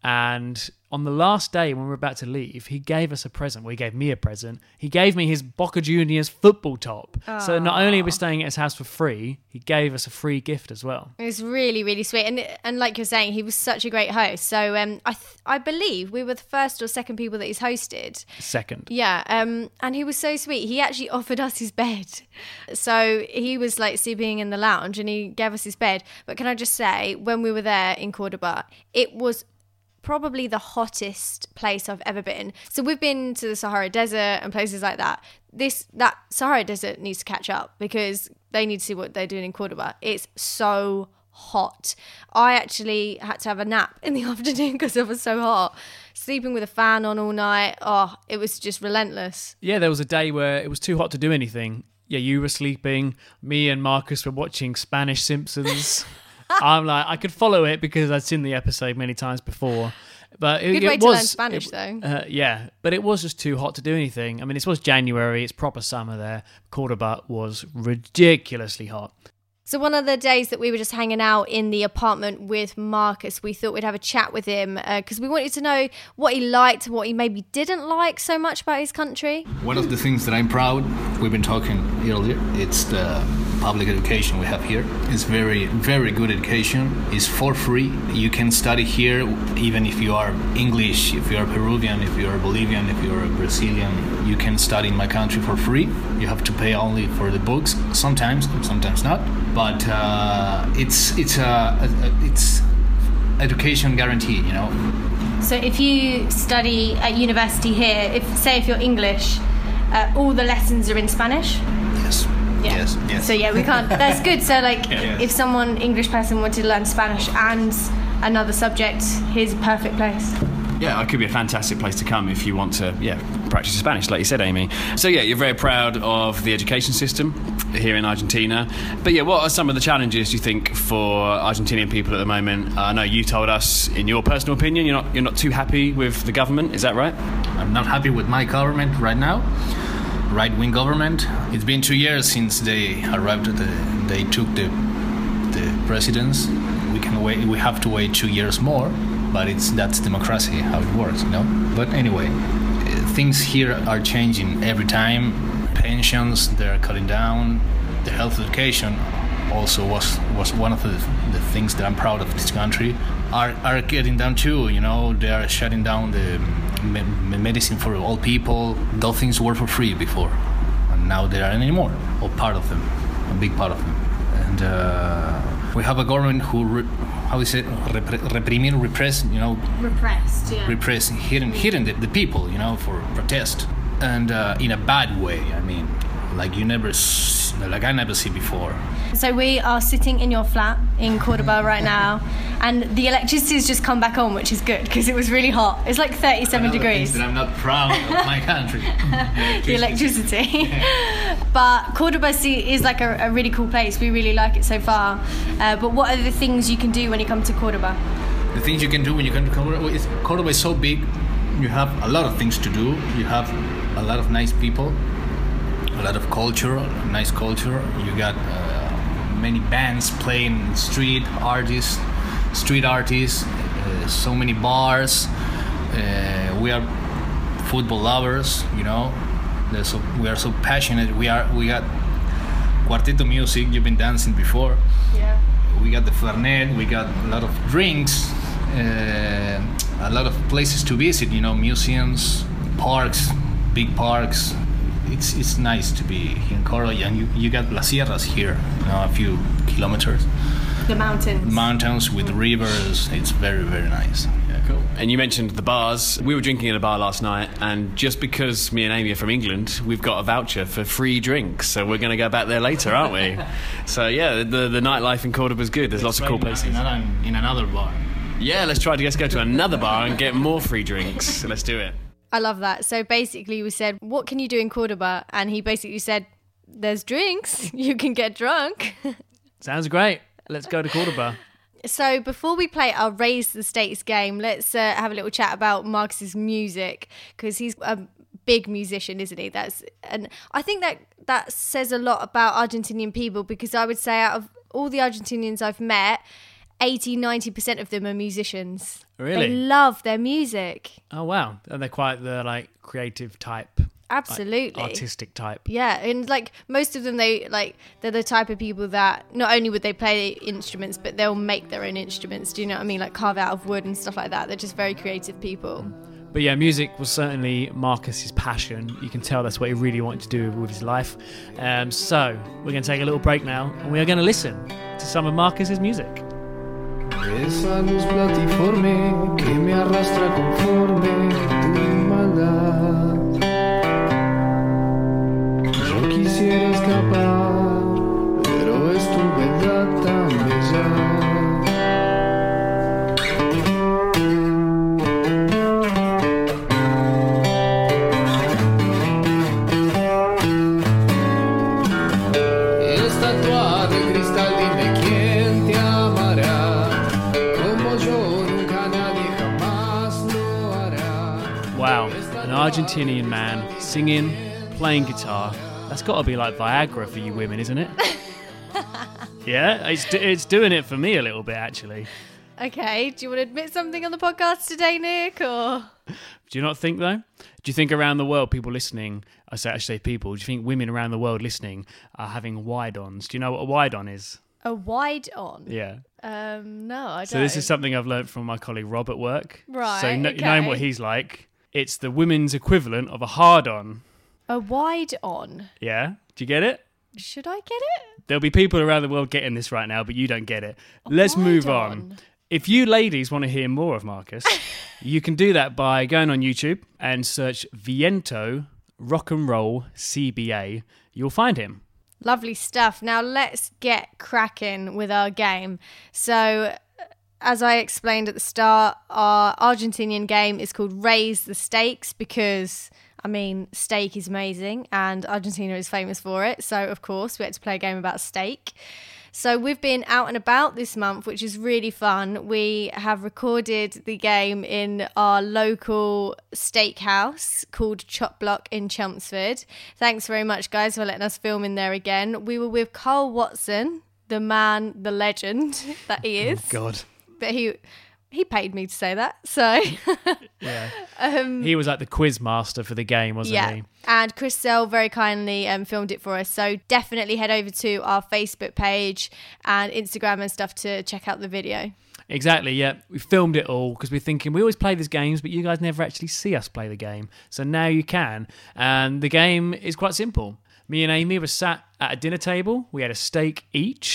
And on the last day when we were about to leave, he gave us a present. Well, he gave me a present. He gave me his Boca Juniors football top. Aww. So not only are we staying at his house for free, he gave us a free gift as well. It was really, really sweet. And like you're saying, he was such a great host. So I believe we were the first or second people that he's hosted. Second. Yeah. And he was so sweet. He actually offered us his bed. So he was like sleeping in the lounge and he gave us his bed. But can I just say, when we were there in Cordoba, it was probably the hottest place I've ever been. So we've been to the Sahara Desert and places like that. That Sahara Desert needs to catch up because they need to see what they're doing in Cordoba. It's so hot. I actually had to have a nap in the afternoon because it was so hot. Sleeping with a fan on all night. Oh, it was just relentless. Yeah, there was a day where it was too hot to do anything. Yeah, you were sleeping. Me and Marcus were watching Spanish Simpsons. I'm like, I could follow it because I'd seen the episode many times before. But Good way to learn Spanish, though. Yeah, but it was just too hot to do anything. I mean, it was January, it's proper summer there. Cordoba was ridiculously hot. So one of the days that we were just hanging out in the apartment with Marcus, we thought we'd have a chat with him because we wanted to know what he liked, what he maybe didn't like so much about his country. One of the things that I'm proud, we've been talking earlier, it's the public education we have here. It's very, very good education. It's for free. You can study here even if you are English, if you are Peruvian, if you are Bolivian, if you are Brazilian. You can study in my country for free. You have to pay only for the books, sometimes not. But it's education guarantee, you know. So if you study at university here, if you're English, all the lessons are in Spanish? Yes. Yeah. Yes. So yeah, we can't. That's good. So like, if someone English person wanted to learn Spanish and another subject, here's a perfect place. Yeah, it could be a fantastic place to come if you want to, practice Spanish, like you said, Amy. So, you're very proud of the education system here in Argentina. But, what are some of the challenges, you think, for Argentinian people at the moment? I know you told us, in your personal opinion, you're not too happy with the government. Is that right? I'm not happy with my government right now. Right-wing government. It's been 2 years since they arrived. They took the presidents. We have to wait 2 years more. But that's democracy, how it works, you know? But anyway, things here are changing every time. Pensions, they're cutting down. The health education also was one of the things that I'm proud of this country. Are getting down too, you know? They are shutting down the medicine for all people. Those things were for free before. And now they aren't anymore, or part of them, a big part of them. And we have a government who how is it, reprimir, repress, Repressed, yeah. repress, hidden the people, for protest, and in a bad way. I mean, like I never see before. So we are sitting in your flat in Cordoba right now, and the electricity has just come back on, which is good because it was really hot. It's like 37 degrees. That I'm not proud of my country. The electricity. But Cordoba is like a really cool place. We really like it so far. But what are the things you can do when you come to Cordoba? The things you can do when you come to Cordoba is so big. You have a lot of things to do. You have a lot of nice people, a lot of culture, nice culture. You got many bands playing, street artists, so many bars. We are football lovers, we are so passionate. We got Cuarteto music. You've been dancing before. Yeah. We got the Fernet. We got a lot of drinks. A lot of places to visit. Museums, parks, big parks. It's nice to be here in Cordoba, and you got Las Sierras here, a few kilometers. The mountains. Mountains with rivers. It's very, very nice. Yeah, cool. And you mentioned the bars. We were drinking at a bar last night, and just because me and Amy are from England, we've got a voucher for free drinks, so we're going to go back there later, aren't we? So yeah, the nightlife in Cordoba is good. There's lots of cool places. In another bar. Yeah, let's go to another bar and get more free drinks. Let's do it. I love that. So basically we said, what can you do in Cordoba? And he basically said, there's drinks. You can get drunk. Sounds great. Let's go to Cordoba. So before we play our Raise the Stakes game, let's have a little chat about Marcus's music, because he's a big musician, isn't he? And I think that says a lot about Argentinian people, because I would say out of all the Argentinians I've met, 80-90% of them are musicians. Really? They love their music. Oh wow. And they're quite the creative type. Absolutely. Artistic type. Yeah, and most of them they're the type of people that not only would they play instruments, but they'll make their own instruments. Do you know what I mean? Like carve out of wood and stuff like that. They're just very creative people. But yeah, music was certainly Marcus's passion. You can tell that's what he really wanted to do with his life. So we're going to take a little break now, and we are going to listen to some of Marcus's music. Esa luz platiforme que me arrastra conforme tu maldad. Yo quisiera escapar, pero es tu verdad tan bella. Estatua de cristal, dime quién te amará. Wow, an Argentinian man singing, playing guitar. That's got to be like Viagra for you women, isn't it? Yeah, it's doing it for me a little bit, actually. Okay, do you want to admit something on the podcast today, Nick? Or do you not think, though? Do you think around the world, people listening, I say people, do you think women around the world listening are having wide-ons? Do you know what a wide-on is? A wide-on? Yeah. No, I don't. So this is something I've learned from my colleague Rob at work. Right, So okay. knowing what he's like, it's the women's equivalent of a hard-on. A wide-on? Yeah? Do you get it? Should I get it? There'll be people around the world getting this right now, but you don't get it. Let's move on. If you ladies want to hear more of Marcus, you can do that by going on YouTube and search Viento Rock and Roll CBA. You'll find him. Lovely stuff. Now let's get cracking with our game. So, as I explained at the start, our Argentinian game is called Raise the Stakes because, steak is amazing and Argentina is famous for it. So, of course, we had to play a game about steak. So we've been out and about this month, which is really fun. We have recorded the game in our local steakhouse called Chop Block in Chelmsford. Thanks very much, guys, for letting us film in there again. We were with Carl Watson, the man, the legend that he is. Oh, God. But he paid me to say that, so... Yeah. He was like the quiz master for the game, wasn't he? Yeah, and Chris Sell very kindly filmed it for us, so definitely head over to our Facebook page and Instagram and stuff to check out the video. Exactly, yeah. We filmed it all because we're thinking we always play these games, but you guys never actually see us play the game. So now you can. And the game is quite simple. Me and Amy were sat at a dinner table. We had a steak each.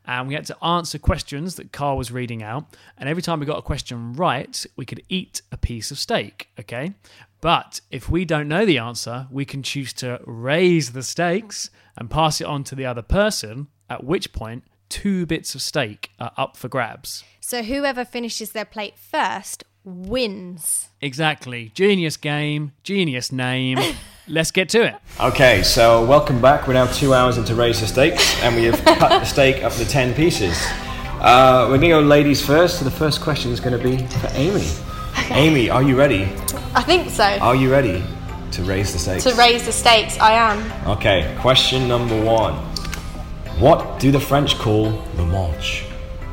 and we had to answer questions that Carl was reading out. And every time we got a question right, we could eat a piece of steak, okay? But if we don't know the answer, we can choose to raise the steaks and pass it on to the other person, at which point 2 bits of steak are up for grabs. So whoever finishes their plate first wins. Exactly. Genius game, genius name. Let's get to it. Okay, so welcome back. We're now 2 hours into Raise the Steaks, and we have cut the steak up into 10 pieces. We're going to go ladies first, so the first question is going to be for Amy. Okay. Amy, are you ready? I think so. Are you ready to raise the steaks? To raise the stakes, I am. Okay, question number 1. What do the French call le manche?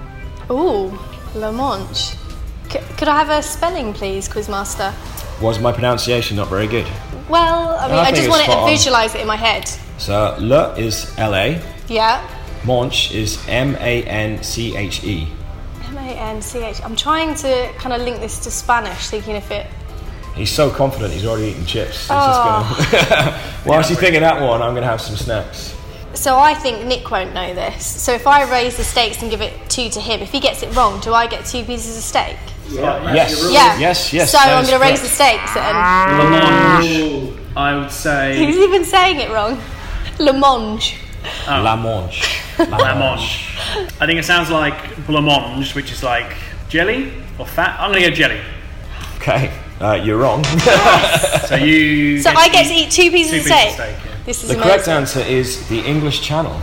Ooh, le manche. Could I have a spelling, please, Quizmaster? Was my pronunciation not very good? Well, I mean, I just want to visualise it in my head. So, le is L-A. Yeah. Manche is M-A-N-C-H-E. M-A-N-C-H. I'm trying to kind of link this to Spanish, thinking if it... He's so confident he's already eaten chips. He's just gonna... Whilst you're thinking that one, I'm going to have some snacks. So I think Nick won't know this. So if I raise the steaks and give it 2 to him, if he gets it wrong, do I get 2 pieces of steak? Yeah. Yes. Yeah. Yes. So I'm going to raise the stakes then. Le mange, I would say. He's even saying it wrong. Le mange. Oh. La manche. La manche. I think it sounds like blancmange, which is like jelly or fat. I'm going to go jelly. Okay, you're wrong. So you. So I get to eat 2 pieces of steak. Yeah. This is the amazing. correct answer is the English Channel.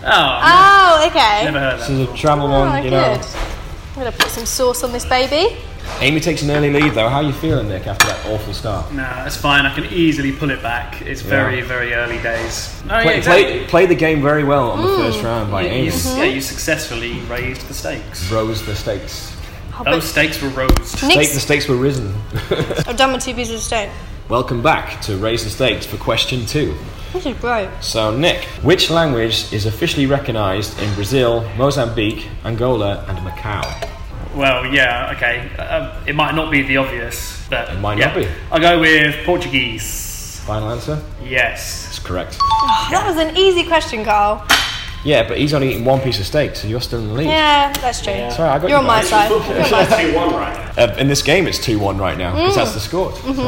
Oh, okay. Never heard that. This is a travel one, you know. I'm going to put some sauce on this baby. Amy takes an early lead though. How are you feeling, Nick, after that awful start? No, that's fine. I can easily pull it back. It's very, very early days. Play the game very well on the first round by Amy. You successfully raised the stakes. Rose the stakes. Those steaks were rosed. The stakes were risen. I've done my 2 pieces of steak. Welcome back to Raise the Stakes for question 2. This is great. So, Nick, which language is officially recognised in Brazil, Mozambique, Angola, and Macau? Well, yeah, okay. It might not be the obvious, but it might not be. I'll go with Portuguese. Final answer? Yes. That's correct. Oh, that was an easy question, Carl. Yeah, but he's only eaten 1 piece of steak, so you're still in the lead. Yeah, that's true. Yeah. Sorry, I got you're on my side. It's 2-1 right now. In this game, it's 2-1 right now, because that's the score.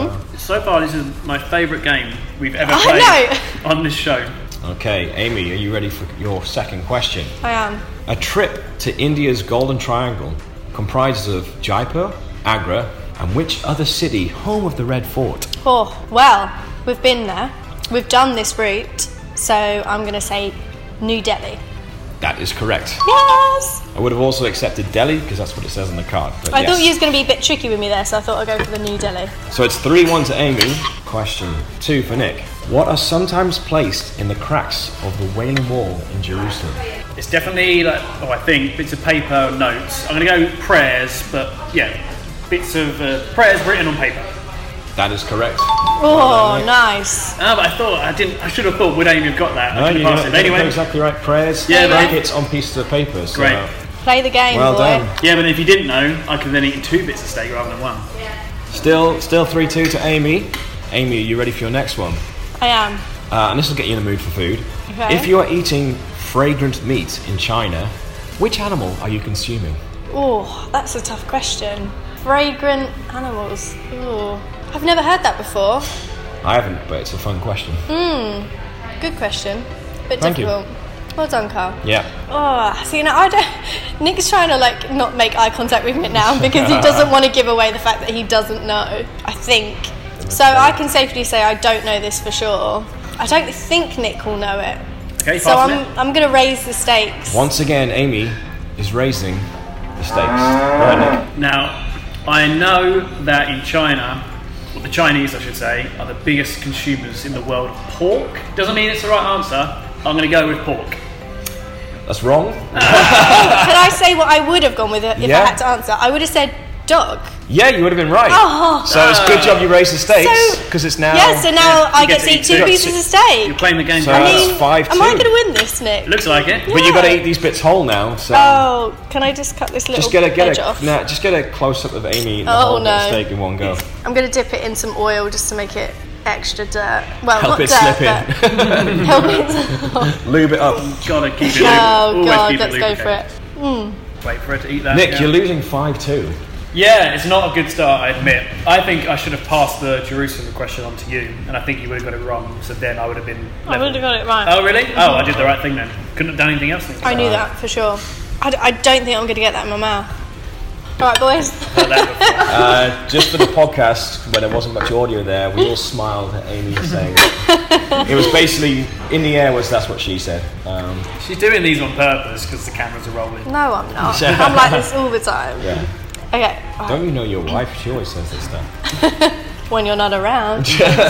So far, this is my favourite game we've ever played on this show. Okay, Amy, are you ready for your second question? I am. A trip to India's Golden Triangle comprises of Jaipur, Agra, and which other city, home of the Red Fort? Oh, well, we've been there. We've done this route, so I'm going to say New Delhi. That is correct. Yes! I would have also accepted Delhi, because that's what it says on the card. But I thought you was going to be a bit tricky with me there, so I thought I'd go for the New Delhi. So it's 3-1 to Amy. Question 2 for Nick. What are sometimes placed in the cracks of the Wailing Wall in Jerusalem? It's definitely, I think, bits of paper, notes. I'm going to go prayers, but yeah, bits of prayers written on paper. That is correct. Oh, nice. But I should have thought, would Amy have got that? No, you anyway. Exactly right. Prayers, blankets on pieces of paper. So. Great. Play the game, well boy. done. Yeah, but if you didn't know, I could then eat 2 bits of steak rather than 1. Still 3-2 to Amy. Amy, are you ready for your next one? I am. And this will get you in the mood for food. Okay. If you are eating fragrant meat in China, which animal are you consuming? Oh, that's a tough question. Fragrant animals. Oh, I've never heard that before. I haven't, but it's a fun question. Good question. Bit Thank difficult. Well done, Carl. Yeah. Oh, see, now I don't... Nick's trying to, not make eye contact with me now because he doesn't want to give away the fact that he doesn't know, I think. So I can safely say I don't know this for sure. I don't think Nick will know it. Okay, so I'm going to raise the stakes. Once again, Amy is raising the stakes. Right, Nick. Now, I know that in China, the Chinese, I should say, are the biggest consumers in the world of pork. Doesn't mean it's the right answer. I'm going to go with pork. That's wrong. Can I say what I would have gone with it if I had to answer? I would have said dog. Yeah, you would have been right. Oh. So it's a good job you raised the stakes, because it's now... Yeah, so now I get to eat 2 pieces of steak. You're playing the game. So that's 5-2. Am I going to win this, Nick? Looks like it. Yeah. But you've got to eat these bits whole now, so... Oh, can I just cut this little edge off? Nah, just get a close-up of Amy eating the whole bit of steak in one go. I'm going to dip it in some oil just to make it extra dirt. Well, Help not it dirt, slip but help it. Lube it up. Gotta keep it. Oh God, keep let's it go for lubricated. it. Wait for it to eat that. Nick, yeah. you're losing 5-2. Yeah, it's not a good start, I admit. I think I should have passed the Jerusalem question on to you, and I think you would have got it wrong, so then I would have been I would have got it right. Oh, really? Oh, I did the right thing then. Couldn't have done anything else then. I knew that for sure. I don't think I'm going to get that in my mouth. All right, boys. Just for the podcast, when there wasn't much audio there, we all smiled at Amy saying it. It was basically, in the air was that's what she said. She's doing these on purpose because the cameras are rolling. No, I'm not. I'm like this all the time. Yeah. Okay. Don't you know your wife? She always says this stuff. When you're not around.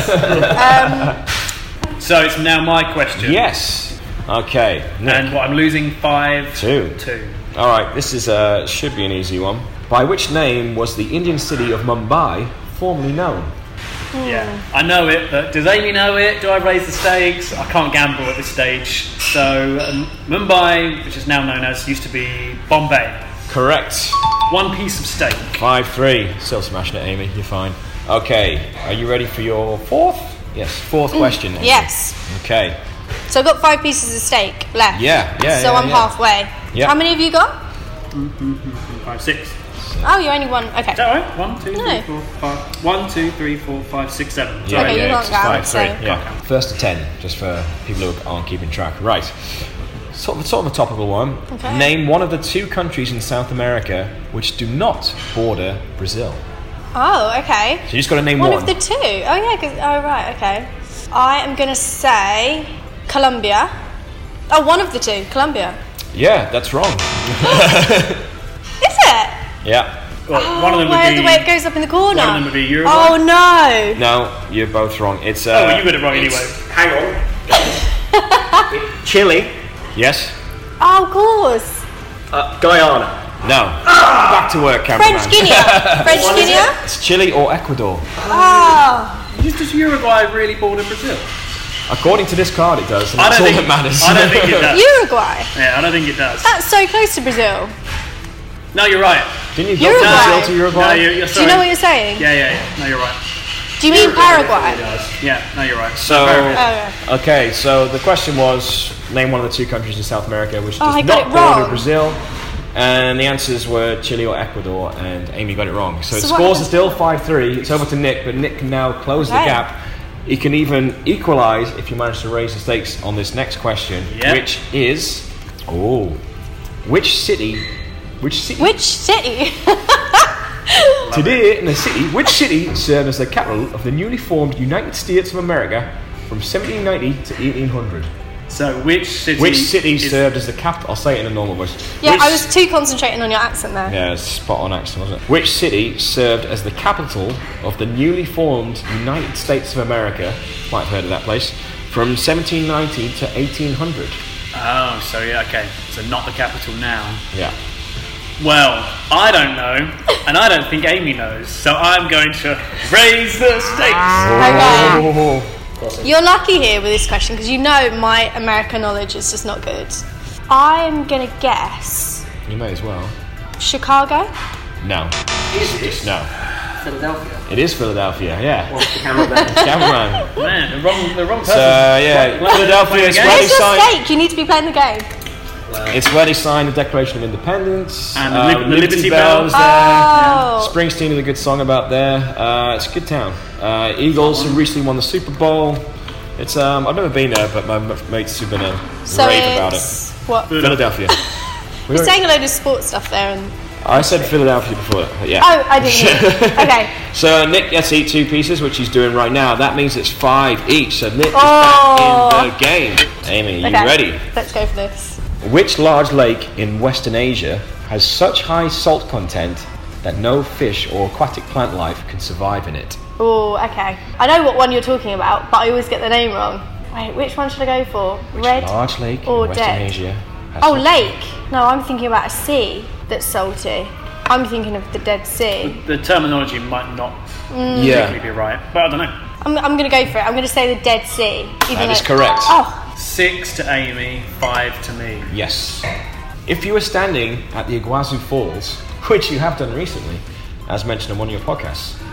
So it's now my question. Yes. Okay. Nick. And what, I'm losing 5-2. 2. All right, this is should be an easy one. By which name was the Indian city of Mumbai formerly known? Yeah, I know it, but does Amy know it? Do I raise the stakes? I can't gamble at this stage. So Mumbai, which is now known as, used to be Bombay. Correct. One piece of steak. 5-3. Still smashing it, Amy. You're fine. Okay, are you ready for your fourth? Yes, fourth question. Amy. Yes. Okay. So I've got 5 pieces of steak left. Yeah. So I'm halfway. Yeah. How many have you got? 5, 6. Oh, you're only one. Okay. Is that right? 1, 2, 3, No. 4, 5. 1, 2, 3, 4, 5, 6, 7. Yeah, Okay, you can't count, 5-3. so- Yeah. First to 10, just for people who aren't keeping track. Right. Sort of a topical one. Okay. Name one of the 2 countries in South America which do not border Brazil. Oh, okay. So you just got to name One one. of the 2. Oh, yeah. Oh, right. Okay. I am going to say Colombia. Oh, one of the 2. Colombia. Yeah, that's wrong. Is it? Yeah. Well, one of them would Where be... the way it goes up in the corner. One of them would be Uruguay. Oh, no. No, you're both wrong. It's Oh, well, you got it wrong it's- anyway. Hang on. Chile. Yes. Oh, of course. Guyana. No. Back to work, cameraman. French Guinea. French Guinea. It's Chile or Ecuador. Oh. Does Uruguay really border Brazil? According to this card, it does, and I that's don't all think- that matters. I don't think it does. Uruguay. Yeah, I don't think it does. That's so close to Brazil. No, you're right. Didn't you go from Uruguay. Brazil to Uruguay? No, you're Do you sorry. know what you're saying? Yeah. No, you're right. Do you mean Paraguay? Yeah, no, you're right. So, Oh, okay, so the question was, name one of the 2 countries in South America which I does got not it wrong. border Brazil. And the answers were Chile or Ecuador, and Amy got it wrong. So, So the what scores are happens- still 5-3. It's over to Nick, but Nick can now close the Okay. gap. He can even equalise if you manage to raise the stakes on this next question, Yep. which is, which city Which city? Today in the city, which city served as the capital of the newly formed United States of America from 1790 to 1800? So which city? Which city is- served as the capital? I'll say it in a normal voice. Yeah, Which- I was too concentrating on your accent there. Yeah, it's spot on accent, wasn't it? Which city served as the capital of the newly formed United States of America? Might have heard of that place. From 1790 to 1800. Oh, so yeah, okay. So not the capital now. Yeah. Well, I don't know, and I don't think Amy knows. So I'm going to raise the stakes. Okay. You're lucky here with this question because you know my American knowledge is just not good. I'm gonna guess You may as well. Chicago. No. No. Philadelphia. It is Philadelphia, yeah. Well, the cameraman. Cameraman. Man, the wrong person. So, yeah, Philadelphia is where they Where's your signed. steak? You need to be playing the game. It's where they signed the Declaration of Independence. And the Liberty Bell's Bell. there. Oh. Springsteen had a good song about there. It's a good town. Eagles have recently won the Super Bowl. It's I've never been there, but my mates have been So rave about it. it's what? Philadelphia. We You're were- saying a load of sports stuff there, and I said Philadelphia before, but yeah. oh, I didn't hear. Okay. So Nick gets to eat 2 pieces, which he's doing right now. That means it's 5 each. So Nick is Oh. back in the game. Amy, are you Okay. ready? Let's go for this. Which large lake in Western Asia has such high salt content that no fish or aquatic plant life can survive in it? Oh, okay. I know what one you're talking about, but I always get the name wrong. Wait, which one should I go for? Red Large lake or in Western dead? Asia has Oh, such- lake. No, I'm thinking about a sea that's salty. I'm thinking of the Dead Sea. The terminology might not Yeah. particularly be right, but I don't know. I'm going to go for it. I'm going to say the Dead Sea. That is correct. Oh, 6 to Amy, 5 to me. Yes. If you were standing at the Iguazu Falls, which you have done recently, as mentioned on one of your podcasts,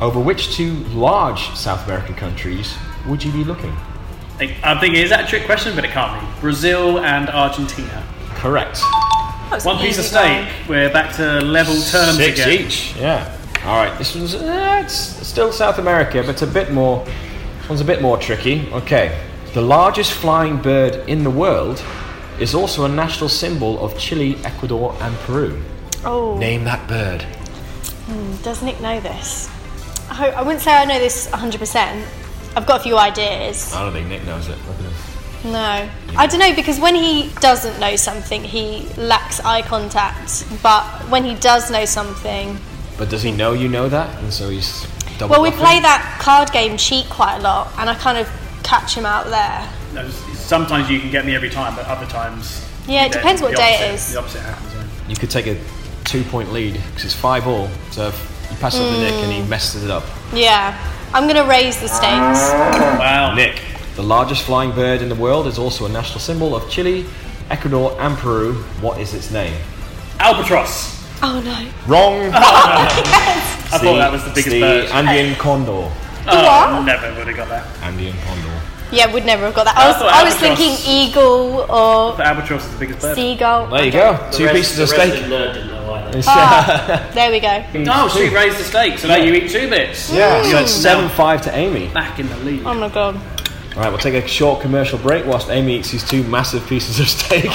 Over which two large South American countries would you be looking? I'm thinking, is that a trick question? But it can't be. Brazil and Argentina. Correct. One piece of steak. We're back to level terms 6 again. each. Yeah. All right. This one's it's still South America, but it's a bit more. This one's a bit more tricky. Okay. The largest flying bird in the world is also a national symbol of Chile, Ecuador, and Peru. Oh. Name that bird. Does Nick know this? I wouldn't say I know this 100%. I've got a few ideas. I don't think Nick knows it. Look at him. No. I don't know, because when he doesn't know something, he lacks eye contact. But when he does know something... But does he know you know that? And so he's double Well, we bluffing? play that card game Cheat quite a lot, and I kind of catch him out there. No, sometimes you can get me every time, but other times... Yeah, it depends what day it is. The opposite happens, yeah. You could take a 2-point lead, because it's 5-all. So if you pass it up to Nick and he messes it up. Yeah. I'm going to raise the stakes. Wow. Nick. The largest flying bird in the world is also a national symbol of Chile, Ecuador, and Peru. What is its name? Albatross. Oh, no. Wrong. Yes. I thought that was the biggest bird. Andean condor. What? Never would have got that. Andean condor. Yeah, would never have got that. I I thought was albatross. thinking eagle or The albatross is the biggest bird. seagull. There you go. Two pieces of steak. There we go. Oh, she raised the steak, so now you eat 2 bits. Yeah, so it's 7-5 to Amy. Back in the lead. Oh my god. All right, we'll take a short commercial break whilst Amy eats these 2 massive pieces of steak.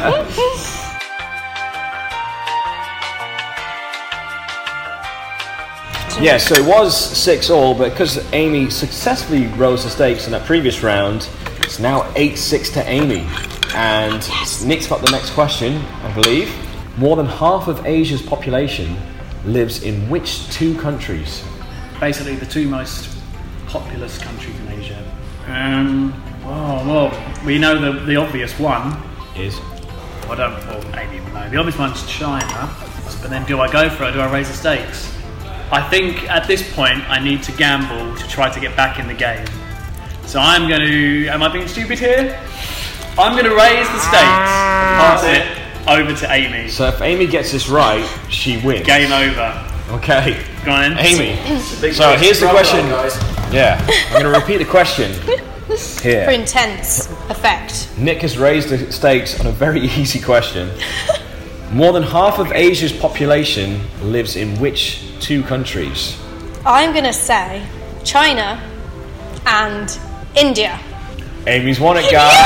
Yeah, so it was 6-all, but because Amy successfully rose the stakes in that previous round, it's now 8-6 to Amy. And Nick's got the next question, I believe. More than half of Asia's population lives in which 2 countries? Basically, the 2 most populous countries in Asia. Well, we know the obvious one. Is? Maybe we know. The obvious one's China. But then do I go for it? Do I raise the stakes? I think at this point I need to gamble to try to get back in the game. So I'm going to... Am I being stupid here? I'm going to raise the stakes and pass it over to Amy. So if Amy gets this right, she wins. Game over. Okay. Go on in. Amy. So here's the question. Yeah. I'm going to repeat the question. For Here. intense effect. Nick has raised the stakes on a very easy question. More than half of Asia's population lives in which 2 countries? I'm going to say China and India. Amy's won it, guys.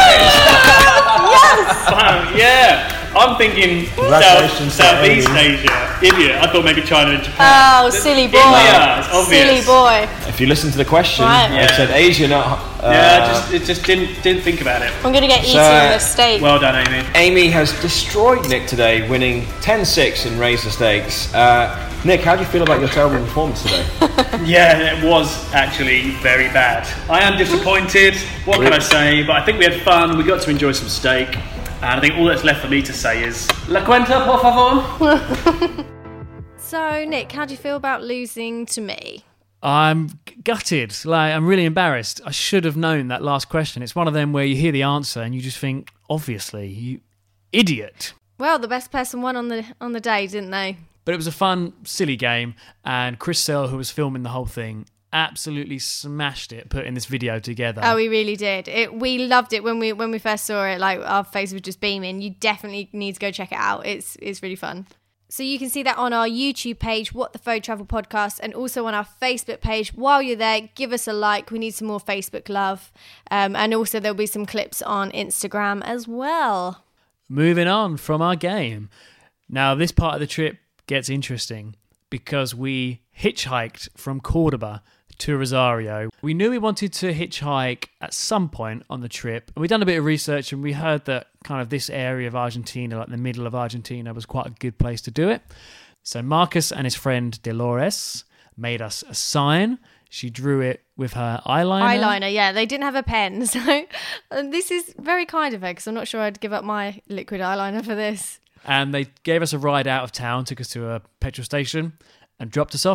Yes! Wow, yeah. I'm thinking Congratulations to Southeast Amy. Asia. India. I thought maybe China and Japan. Oh, silly boy. India, it's obvious. Silly boy. If you listen to the question, Right. I said Asia, not... It just didn't think about it. I'm going to get eaten So- with a steak. Well done, Amy. Amy has destroyed Nick today, winning 10-6 in Raise the Stakes. Nick, how do you feel about your terrible performance today? Yeah, it was actually very bad. I am disappointed. What can I say? But I think we had fun. We got to enjoy some steak. And I think all that's left for me to say is La cuenta, por favor. So, Nick, how do you feel about losing to me? I'm gutted. I'm really embarrassed. I should have known that last question. It's one of them where you hear the answer and you just think, obviously, you idiot. Well, the best person won on the day, didn't they? But it was a fun, silly game, and Chris Sell, who was filming the whole thing, absolutely smashed it putting this video together. Oh, we really did. We loved it when we first saw it. Like, our face was just beaming. You definitely need to go check it out. It's really fun. So you can see that on our YouTube page, What the Faux Travel Podcast, and also on our Facebook page. While you're there, give us a like. We need some more Facebook love. And also there'll be some clips on Instagram as well. Moving on from our game. Now, this part of the trip gets interesting because we hitchhiked from Cordoba to Rosario. We knew we wanted to hitchhike at some point on the trip. We'd done a bit of research and we heard that kind of this area of Argentina, like the middle of Argentina, was quite a good place to do it. So Marcus and his friend Dolores made us a sign. She drew it with her eyeliner. Yeah. They didn't have a pen. So this is very kind of her because I'm not sure I'd give up my liquid eyeliner for this. And they gave us a ride out of town, took us to a petrol station and dropped us off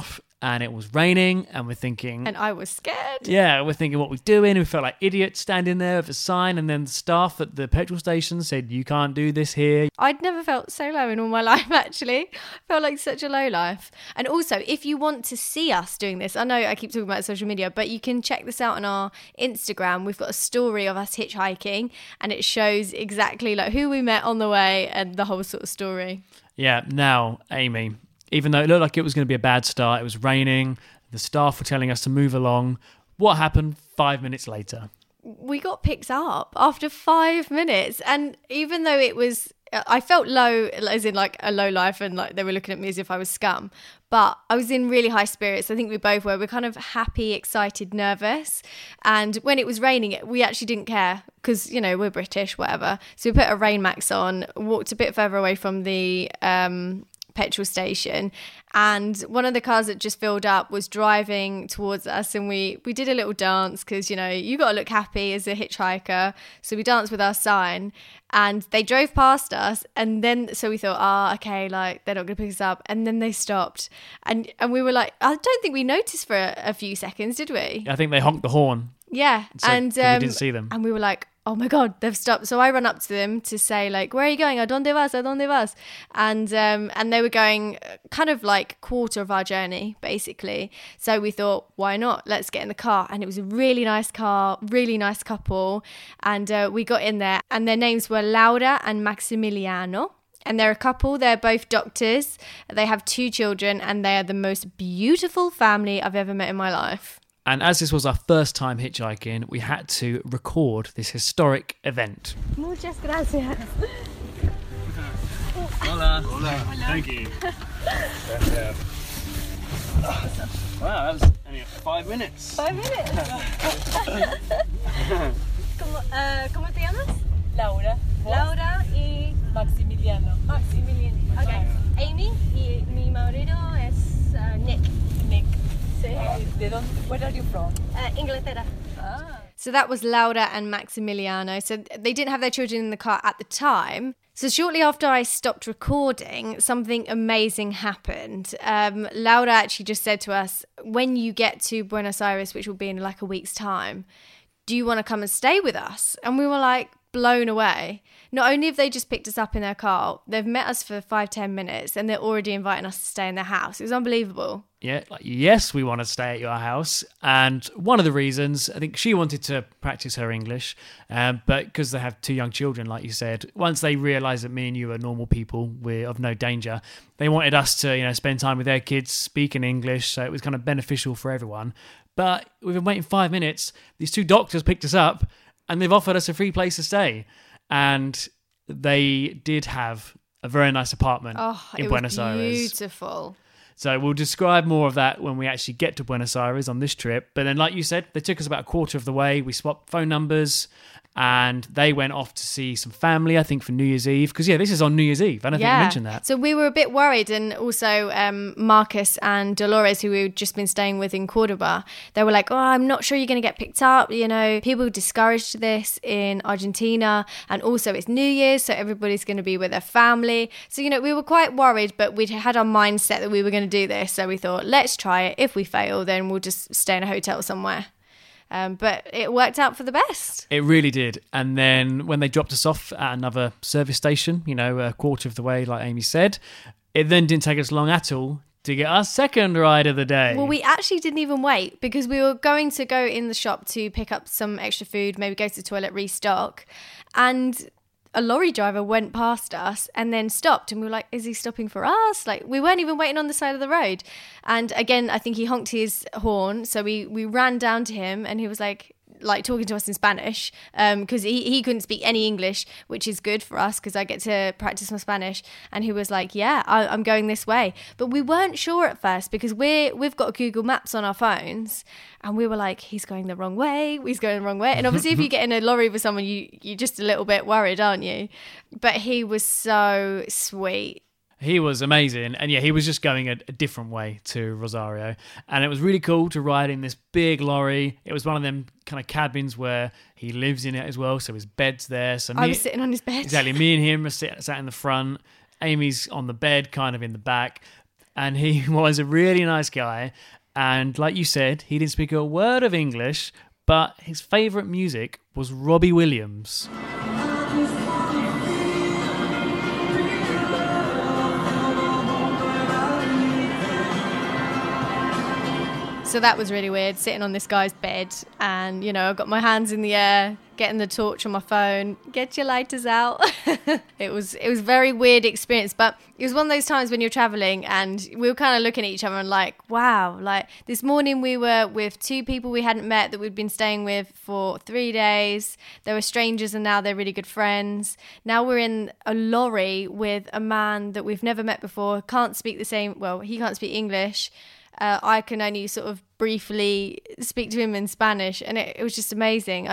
and it was raining, and we're thinking... And I was scared. Yeah, we're thinking what we're doing. We felt like idiots standing there with a sign, and then the staff at the petrol station said, you can't do this here. I'd never felt so low in all my life, actually. I felt like such a low life. And also, if you want to see us doing this, I know I keep talking about social media, but you can check this out on our Instagram. We've got a story of us hitchhiking, and it shows exactly like who we met on the way and the whole sort of story. Yeah, now, Amy, even though it looked like it was going to be a bad start, it was raining, the staff were telling us to move along. What happened 5 minutes later? We got picked up after 5 minutes. And even though it was, I felt low, as in like a low life, and like they were looking at me as if I was scum. But I was in really high spirits. I think we both were. We're kind of happy, excited, nervous. And when it was raining, we actually didn't care because, you know, we're British, whatever. So we put a rain max on, walked a bit further away from the petrol station, and one of the cars that just filled up was driving towards us, and we did a little dance because, you know, you got to look happy as a hitchhiker, so we danced with our sign, and they drove past us, and then so we thought, okay, like they're not going to pick us up, and then they stopped, and we were like, I don't think we noticed for a few seconds, did we? I think they honked the horn. Yeah, so, and we didn't see them, and we were like, oh my God, they've stopped. So I run up to them to say, like, where are you going? ¿A dónde vas? ¿A dónde vas? And they were going kind of like quarter of our journey, basically. So we thought, why not? Let's get in the car. And it was a really nice car, really nice couple. And we got in there, and their names were Laura and Maximiliano. And they're a couple. They're both doctors. They have 2 children, and they are the most beautiful family I've ever met in my life. And as this was our first time hitchhiking, we had to record this historic event. Muchas gracias. Hola. Hola. Thank you. Wow, that was only 5 minutes. 5 minutes. ¿Cómo te llamas? Laura. Laura y Maximiliano. Maximiliano. Okay. Amy y mi marido es Nick. Nick. ¿De dónde? Where are you from? Inglaterra. So that was Laura and Maximiliano. So they didn't have their children in the car at the time. So shortly after I stopped recording, something amazing happened. Laura actually just said to us, when you get to Buenos Aires, which will be in like a week's time, do you want to come and stay with us? And we were like blown away. Not only have they just picked us up in their car, they've met us for 5-10 minutes, and they're already inviting us to stay in their house. It was unbelievable. Yeah, like, yes, we want to stay at your house. And one of the reasons, I think she wanted to practice her English, but because they have 2 young children, like you said, once they realised that me and you are normal people, we're of no danger, they wanted us to, you know, spend time with their kids, speaking English, so it was kind of beneficial for everyone. But we've been waiting 5 minutes. These 2 doctors picked us up, and they've offered us a free place to stay. And they did have a very nice apartment in Buenos Aires. Beautiful. So we'll describe more of that when we actually get to Buenos Aires on this trip. But then, like you said, they took us about a quarter of the way. We swapped phone numbers, and they went off to see some family, I think, for New Year's Eve. Because, yeah, this is on New Year's Eve. I don't think you mentioned that. So we were a bit worried. And also Marcus and Dolores, who we'd just been staying with in Cordoba, they were like, oh, I'm not sure you're going to get picked up. You know, people discouraged this in Argentina. And also it's New Year's, so everybody's going to be with their family. So, you know, we were quite worried, but we'd had our mindset that we were going to do this. So we thought, let's try it. If we fail, then we'll just stay in a hotel somewhere. But it worked out for the best. It really did. And then when they dropped us off at another service station, you know, a quarter of the way, like Amy said, it then didn't take us long at all to get our second ride of the day. Well, we actually didn't even wait because we were going to go in the shop to pick up some extra food, maybe go to the toilet, restock. And a lorry driver went past us and then stopped, and we were like, is he stopping for us? Like, we weren't even waiting on the side of the road. And again, I think he honked his horn, so we ran down to him, and he was like talking to us in Spanish, because he couldn't speak any English, which is good for us because I get to practice my Spanish. And he was like, yeah, I'm going this way. But we weren't sure at first because we've got Google Maps on our phones, and we were like, he's going the wrong way, and obviously if you get in a lorry with someone, you're just a little bit worried, aren't you? But he was so sweet. He was amazing. And yeah, he was just going a different way to Rosario. And it was really cool to ride in this big lorry. It was one of them kind of cabins where he lives in it as well. So his bed's there. So I was sitting on his bed. Exactly. Me and him were sat in the front. Amy's on the bed, kind of in the back. and he was a really nice guy. And like you said, he didn't speak a word of English, but his favourite music was Robbie Williams. So that was really weird, sitting on this guy's bed and, you know, I've got my hands in the air, getting the torch on my phone, get your lighters out. It was a very weird experience, but it was one of those times when you're traveling and we were kind of looking at each other and like, wow, like this morning we were with 2 people we hadn't met that we'd been staying with for 3 days. They were strangers and now they're really good friends. Now we're in a lorry with a man that we've never met before, can't speak the same, well, he can't speak English. I can only sort of briefly speak to him in Spanish, and it was just amazing.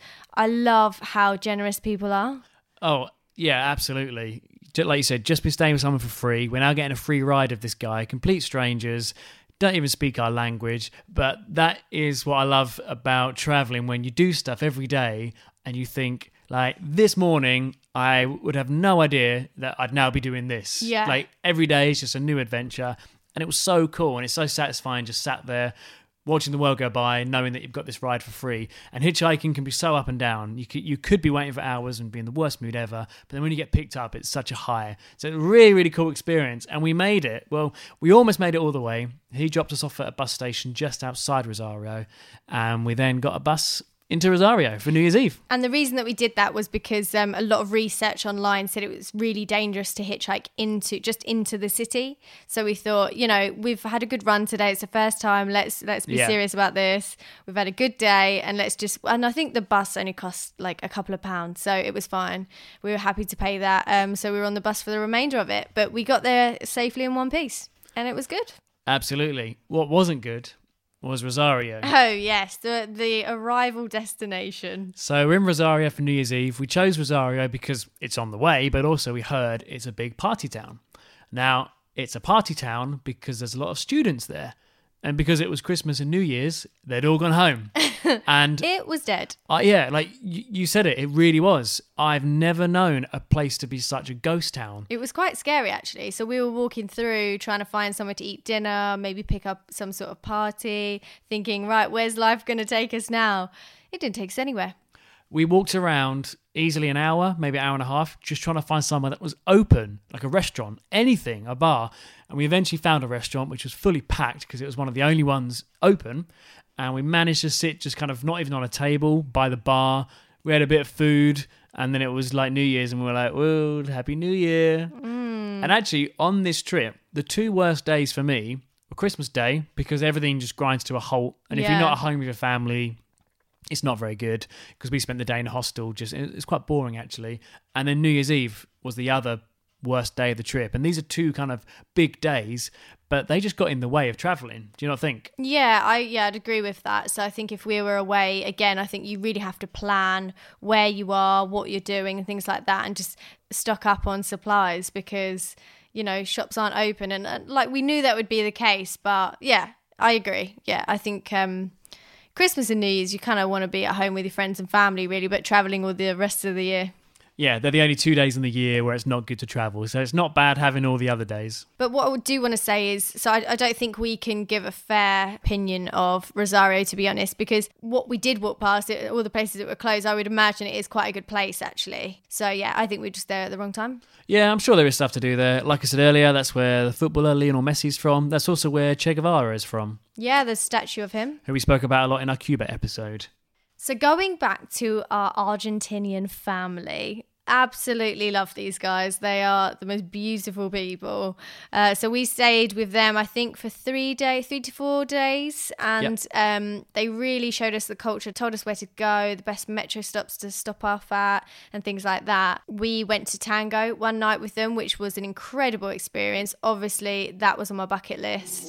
I love how generous people are. Oh, yeah, absolutely. Like you said, just been staying with someone for free. We're now getting a free ride of this guy, complete strangers, don't even speak our language. But that is what I love about traveling, when you do stuff every day and you think, like, this morning I would have no idea that I'd now be doing this. Yeah. Like, every day is just a new adventure. And it was so cool and it's so satisfying just sat there watching the world go by, knowing that you've got this ride for free. And hitchhiking can be so up and down. You could be waiting for hours and be in the worst mood ever, but then when you get picked up, it's such a high. So it's a really, really cool experience. And we made it. Well, we almost made it all the way. He dropped us off at a bus station just outside Rosario, and we then got a bus into Rosario for New Year's Eve. And the reason that we did that was because a lot of research online said it was really dangerous to hitchhike into the city. So we thought, you know, we've had a good run today. It's the first time. Let's be serious about this. We've had a good day, and and I think the bus only cost like a couple of pounds, so it was fine. We were happy to pay that. So we were on the bus for the remainder of it, but we got there safely in one piece, and it was good. Absolutely. What wasn't good was Rosario. Oh, yes, the arrival destination. So we're in Rosario for New Year's Eve. We chose Rosario because it's on the way, but also we heard it's a big party town. Now, it's a party town because there's a lot of students there. And because it was Christmas and New Year's, they'd all gone home. And it was dead. Yeah, like you said it really was. I've never known a place to be such a ghost town. It was quite scary, actually. So we were walking through, trying to find somewhere to eat dinner, maybe pick up some sort of party, thinking, right, where's life going to take us now? It didn't take us anywhere. We walked around easily an hour, maybe an hour and a half, just trying to find somewhere that was open, like a restaurant, anything, a bar. And we eventually found a restaurant which was fully packed because it was one of the only ones open. And we managed to sit just kind of not even on a table by the bar. We had a bit of food, and then it was like New Year's, and we were like, well, Happy New Year. And actually, on this trip, the 2 worst days for me were Christmas Day, because everything just grinds to a halt. And if you're not at home with your family, it's not very good, because we spent the day in a hostel. It's quite boring, actually. And then New Year's Eve was the other worst day of the trip. And these are 2 kind of big days, but they just got in the way of traveling. Do you not think? Yeah, I'd agree with that. So I think if we were away, again, I think you really have to plan where you are, what you're doing and things like that, and just stock up on supplies, because, you know, shops aren't open. And like, we knew that would be the case, but yeah, I agree. Yeah, I think Christmas and New Year's, you kind of want to be at home with your friends and family, really, but traveling all the rest of the year. Yeah, they're the only 2 days in the year where it's not good to travel. So it's not bad having all the other days. But what I do want to say is, so I don't think we can give a fair opinion of Rosario, to be honest, because what we did walk past, all the places that were closed, I would imagine it is quite a good place, actually. So yeah, I think we're just there at the wrong time. Yeah, I'm sure there is stuff to do there. Like I said earlier, that's where the footballer Lionel Messi's from. That's also where Che Guevara is from. Yeah, there's a statue of him, who we spoke about a lot in our Cuba episode. So going back to our Argentinian family, absolutely love these guys. They are the most beautiful people. So we stayed with them, I think, for 3 to 4 days. And they really showed us the culture, told us where to go, the best metro stops to stop off at, and things like that. We went to Tango one night with them, which was an incredible experience. Obviously, that was on my bucket list.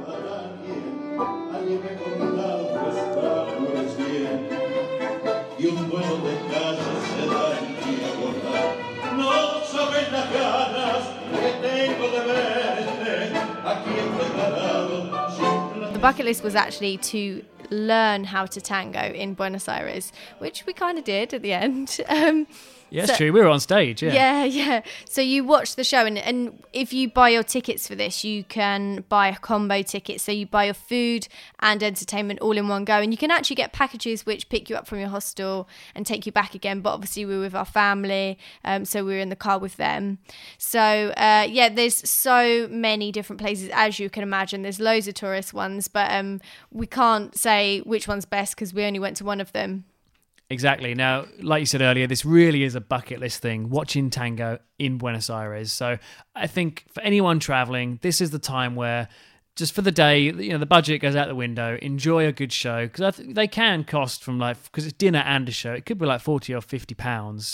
The bucket list was actually to learn how to tango in Buenos Aires, which we kind of did at the end. Yeah, that's true. We were on stage, Yeah. So you watch the show, and if you buy your tickets for this, you can buy a combo ticket. So you buy your food and entertainment all in one go. And you can actually get packages which pick you up from your hostel and take you back again. But obviously we were with our family, so we were in the car with them. So, there's so many different places, as you can imagine. There's loads of tourist ones, but we can't say which one's best because we only went to one of them. Exactly. Now, like you said earlier, this really is a bucket list thing, watching tango in Buenos Aires. So I think for anyone traveling, this is the time where just for the day, the budget goes out the window, enjoy a good show. Because they can cost from because it's dinner and a show, it could be like 40 or 50 pounds,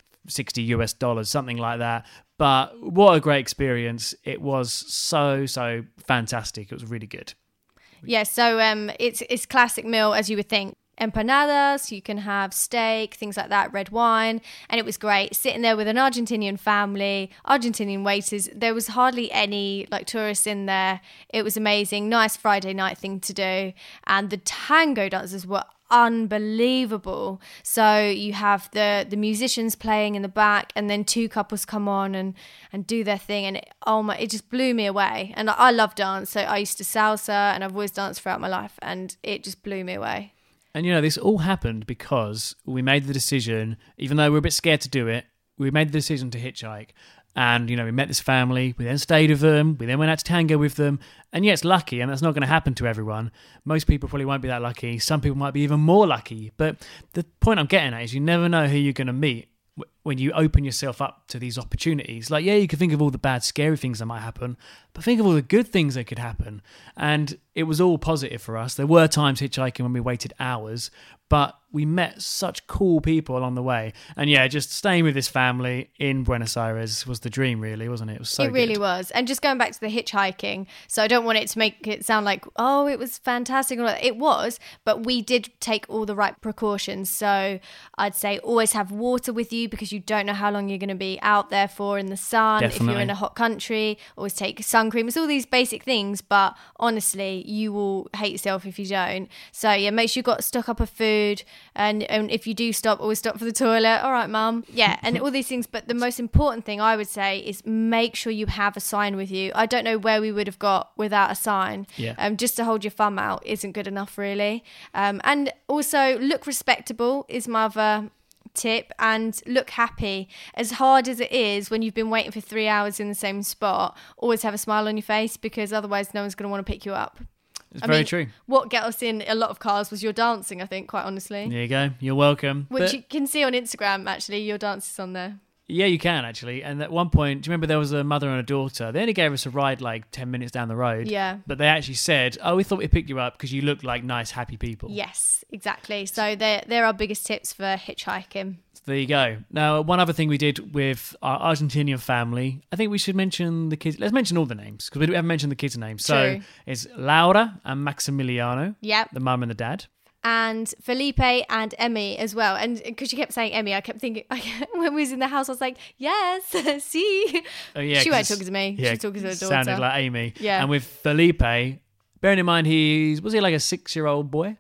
$60, something like that. But what a great experience. It was so fantastic. It was really good. Yeah, so it's classic meal, as you would think. Empanadas, you can have steak, things like that, red wine, and it was great sitting there with an Argentinian family, Argentinian waiters. There was hardly any tourists in there. It was amazing. Nice Friday night thing to do, and the tango dancers were unbelievable. So you have the musicians playing in the back, and then two couples come on and do their thing, and it just blew me away. And I love dance, so I used to salsa, and I've always danced throughout my life, and it just blew me away. And this all happened because we made the decision, even though we were a bit scared to do it, we made the decision to hitchhike. And, we met this family, we then stayed with them, we then went out to tango with them. And it's lucky, and that's not going to happen to everyone. Most people probably won't be that lucky. Some people might be even more lucky. But the point I'm getting at is you never know who you're going to meet when you open yourself up to these opportunities. You can think of all the bad, scary things that might happen, but think of all the good things that could happen. And it was all positive for us. There were times hitchhiking when we waited hours, but we met such cool people along the way. And just staying with this family in Buenos Aires was the dream, really, wasn't it? It was so good. It really was. And just going back to the hitchhiking, so I don't want it to make it sound like, oh, it was fantastic. It was, but we did take all the right precautions. So I'd say always have water with you because you don't know how long you're going to be out there for in the sun. Definitely. If you're in a hot country, always take sun cream. It's all these basic things, but honestly, you will hate yourself if you don't. So make sure you've got stock up of food. And if you do stop, always stop for the toilet. All right, mum. Yeah, and all these things. But the most important thing I would say is make sure you have a sign with you. I don't know where we would have got without a sign. Yeah. Just to hold your thumb out isn't good enough, really. And also look respectable is my other tip, and look happy. As hard as it is when you've been waiting for 3 hours in the same spot, always have a smile on your face because otherwise no one's going to want to pick you up. It's very true. What got us in a lot of cars was your dancing, I think, quite honestly. There you go. You're welcome. Which you can see on Instagram, actually. Your dance is on there. Yeah, you can, actually. And at one point, do you remember there was a mother and a daughter? They only gave us a ride 10 minutes down the road. Yeah. But they actually said, we thought we'd pick you up because you look like nice, happy people. Yes, exactly. So they're our biggest tips for hitchhiking. There you go. Now, one other thing we did with our Argentinian family, I think we should mention the kids. Let's mention all the names because we haven't mentioned the kids' names. True. So it's Laura and Maximiliano. Yep. The mum and the dad. And Felipe and Emmy as well. And because she kept saying Emmy, I kept thinking, when we was in the house, I was like, yes, see. Oh, yeah, she weren't talking to me. Yeah, she was talking to her daughter. Sounded like Amy. Yeah. And with Felipe, bearing in mind was he like a 6-year-old boy?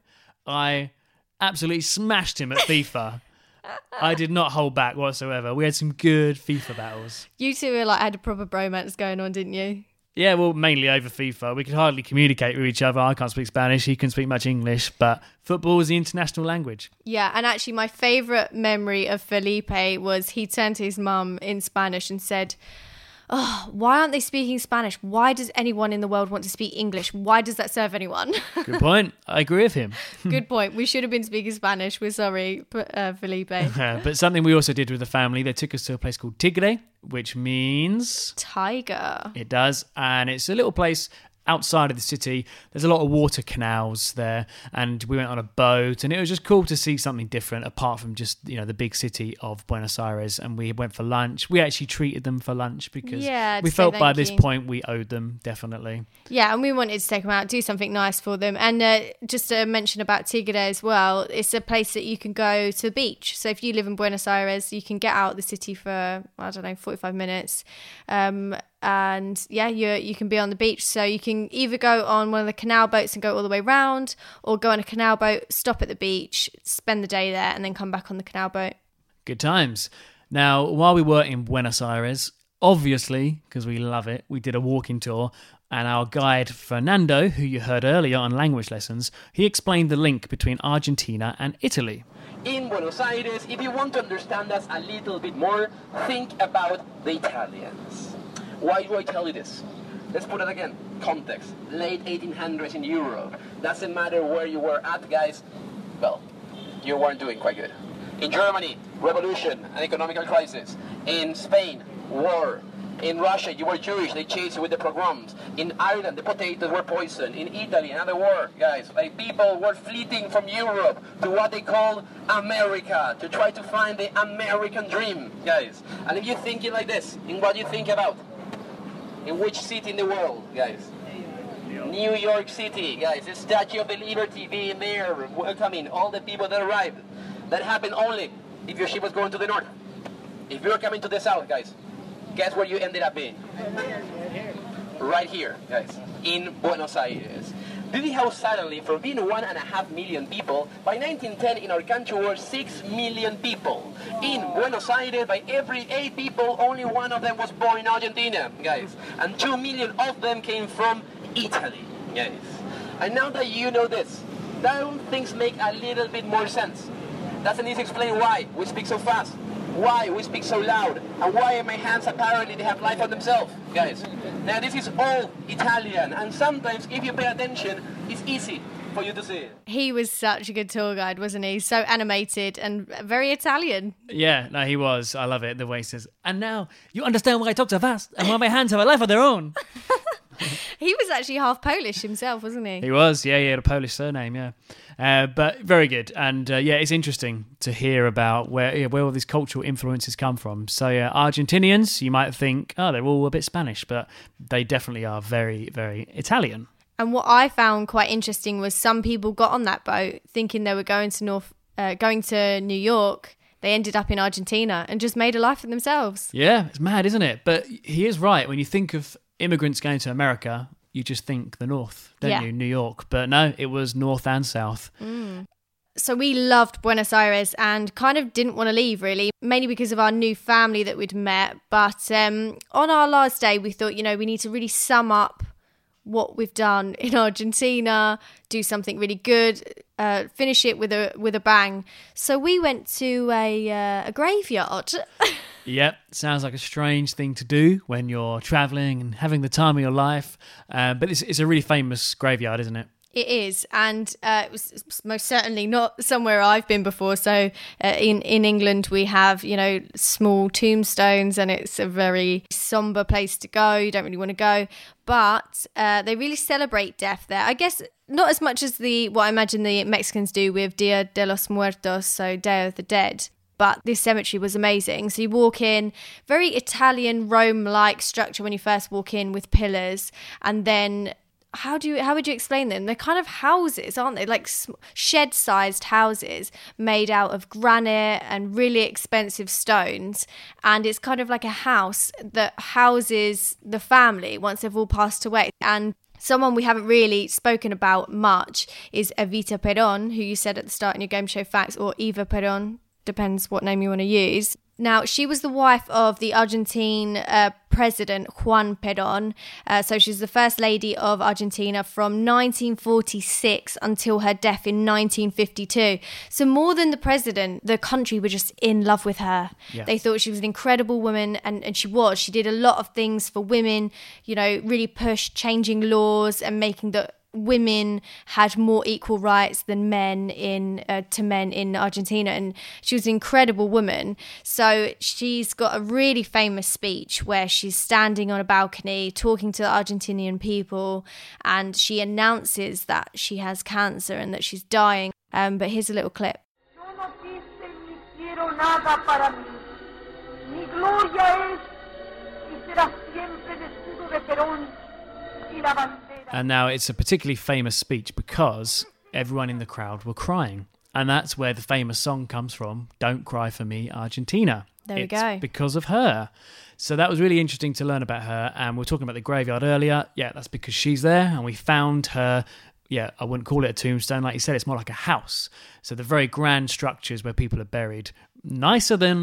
I absolutely smashed him at FIFA. I did not hold back whatsoever. We had some good FIFA battles. You two were had a proper bromance going on, didn't you? Yeah, well, mainly over FIFA. We could hardly communicate with each other. I can't speak Spanish. He can speak much English, but football is the international language. Yeah, and actually my favourite memory of Felipe was he turned to his mum in Spanish and said, oh, why aren't they speaking Spanish? Why does anyone in the world want to speak English? Why does that serve anyone? Good point. I agree with him. Good point. We should have been speaking Spanish. We're sorry, Felipe. But something we also did with the family, they took us to a place called Tigre, which means... tiger. It does. And it's a little place outside of the city. There's a lot of water canals there, and we went on a boat, and it was just cool to see something different apart from just the big city of Buenos Aires. And we went for lunch. We actually treated them for lunch because we felt by this point we owed them, definitely. Yeah, and we wanted to take them out, do something nice for them. And just to mention about Tigre as well, it's a place that you can go to the beach. So if you live in Buenos Aires, you can get out of the city for 45 minutes. And yeah, you can be on the beach. So you can either go on one of the canal boats and go all the way round, or go on a canal boat, stop at the beach, spend the day there, and then come back on the canal boat. Good times. Now, while we were in Buenos Aires, obviously, because we love it, we did a walking tour, and our guide, Fernando, who you heard earlier on language lessons, he explained the link between Argentina and Italy. In Buenos Aires, if you want to understand us a little bit more, think about the Italians. Why do I tell you this? Let's put it again. Context. Late 1800s in Europe. Doesn't matter where you were at, guys. Well, you weren't doing quite good. In Germany, revolution and economical crisis. In Spain, war. In Russia, you were Jewish, they chased you with the pogroms. In Ireland, the potatoes were poisoned. In Italy, another war, guys. Like, people were fleeing from Europe to what they call America, to try to find the American dream, guys. And if you're thinking like this, in what you think about? In which city in the world, guys? New York City, guys. The Statue of the Liberty being there, welcoming all the people that arrived. That happened only if your ship was going to the north. If you're coming to the south, guys, guess where you ended up being? Right here, guys, in Buenos Aires. Did you how suddenly, from being 1.5 million people, by 1910 in our country were 6 million people. In Buenos Aires, by every 8 people, only one of them was born in Argentina, guys. And 2 million of them came from Italy, guys. And now that you know this, don't things make a little bit more sense? Doesn't this explain why we speak so fast? Why we speak so loud? And why in my hands apparently they have life on themselves, guys? Now this is all Italian, and sometimes if you pay attention, it's easy for you to see it. He was such a good tour guide, wasn't he? So animated and very Italian. Yeah, no, he was. I love it, the way he says, and now you understand why I talk so fast and why my hands have a life of their own. He was actually half Polish himself, wasn't he? He was, yeah, he had a Polish surname, yeah. But very good. And yeah, it's interesting to hear about where all these cultural influences come from. So yeah, Argentinians, you might think, oh, they're all a bit Spanish, but they definitely are very, very Italian. And what I found quite interesting was some people got on that boat thinking they were going to New York. They ended up in Argentina and just made a life for themselves. Yeah, it's mad, isn't it? But he is right. When you think of immigrants going to America, you just think the north, don't you? New York. But no, it was north and south. So we loved Buenos Aires and kind of didn't want to leave, really, mainly because of our new family that we'd met. But on our last day, we thought, we need to really sum up what we've done in Argentina, do something really good, finish it with a bang. So we went to a graveyard. Yep, sounds like a strange thing to do when you're travelling and having the time of your life. But it's a really famous graveyard, isn't it? It is, and it was most certainly not somewhere I've been before. So in England, we have, small tombstones, and it's a very somber place to go. You don't really want to go. But they really celebrate death there. I guess not as much as what I imagine the Mexicans do with Dia de los Muertos, so Day of the Dead. But this cemetery was amazing. So you walk in, very Italian Rome-like structure when you first walk in, with pillars, and then how would you explain them? They're kind of houses, aren't they? Like shed-sized houses made out of granite and really expensive stones. And it's kind of like a house that houses the family once they've all passed away. And someone we haven't really spoken about much is Evita Perón, who you said at the start in your game show facts, or Eva Perón, depends what name you want to use. Now, she was the wife of the Argentine president, Juan Perón. So she's the first lady of Argentina from 1946 until her death in 1952. So more than the president, the country were just in love with her. Yeah. They thought she was an incredible woman, and she was. She did a lot of things for women, really pushed changing laws and making the women had more equal rights than men in Argentina, and she was an incredible woman. So she's got a really famous speech where she's standing on a balcony talking to the Argentinian people, and she announces that she has cancer and that she's dying. But here's a little clip. And now it's a particularly famous speech because everyone in the crowd were crying. And that's where the famous song comes from, Don't Cry For Me, Argentina. There we go. Because of her. So that was really interesting to learn about her. And we were talking about the graveyard earlier. Yeah, that's because she's there. And we found her, I wouldn't call it a tombstone. Like you said, it's more like a house. So the very grand structures where people are buried. Nicer than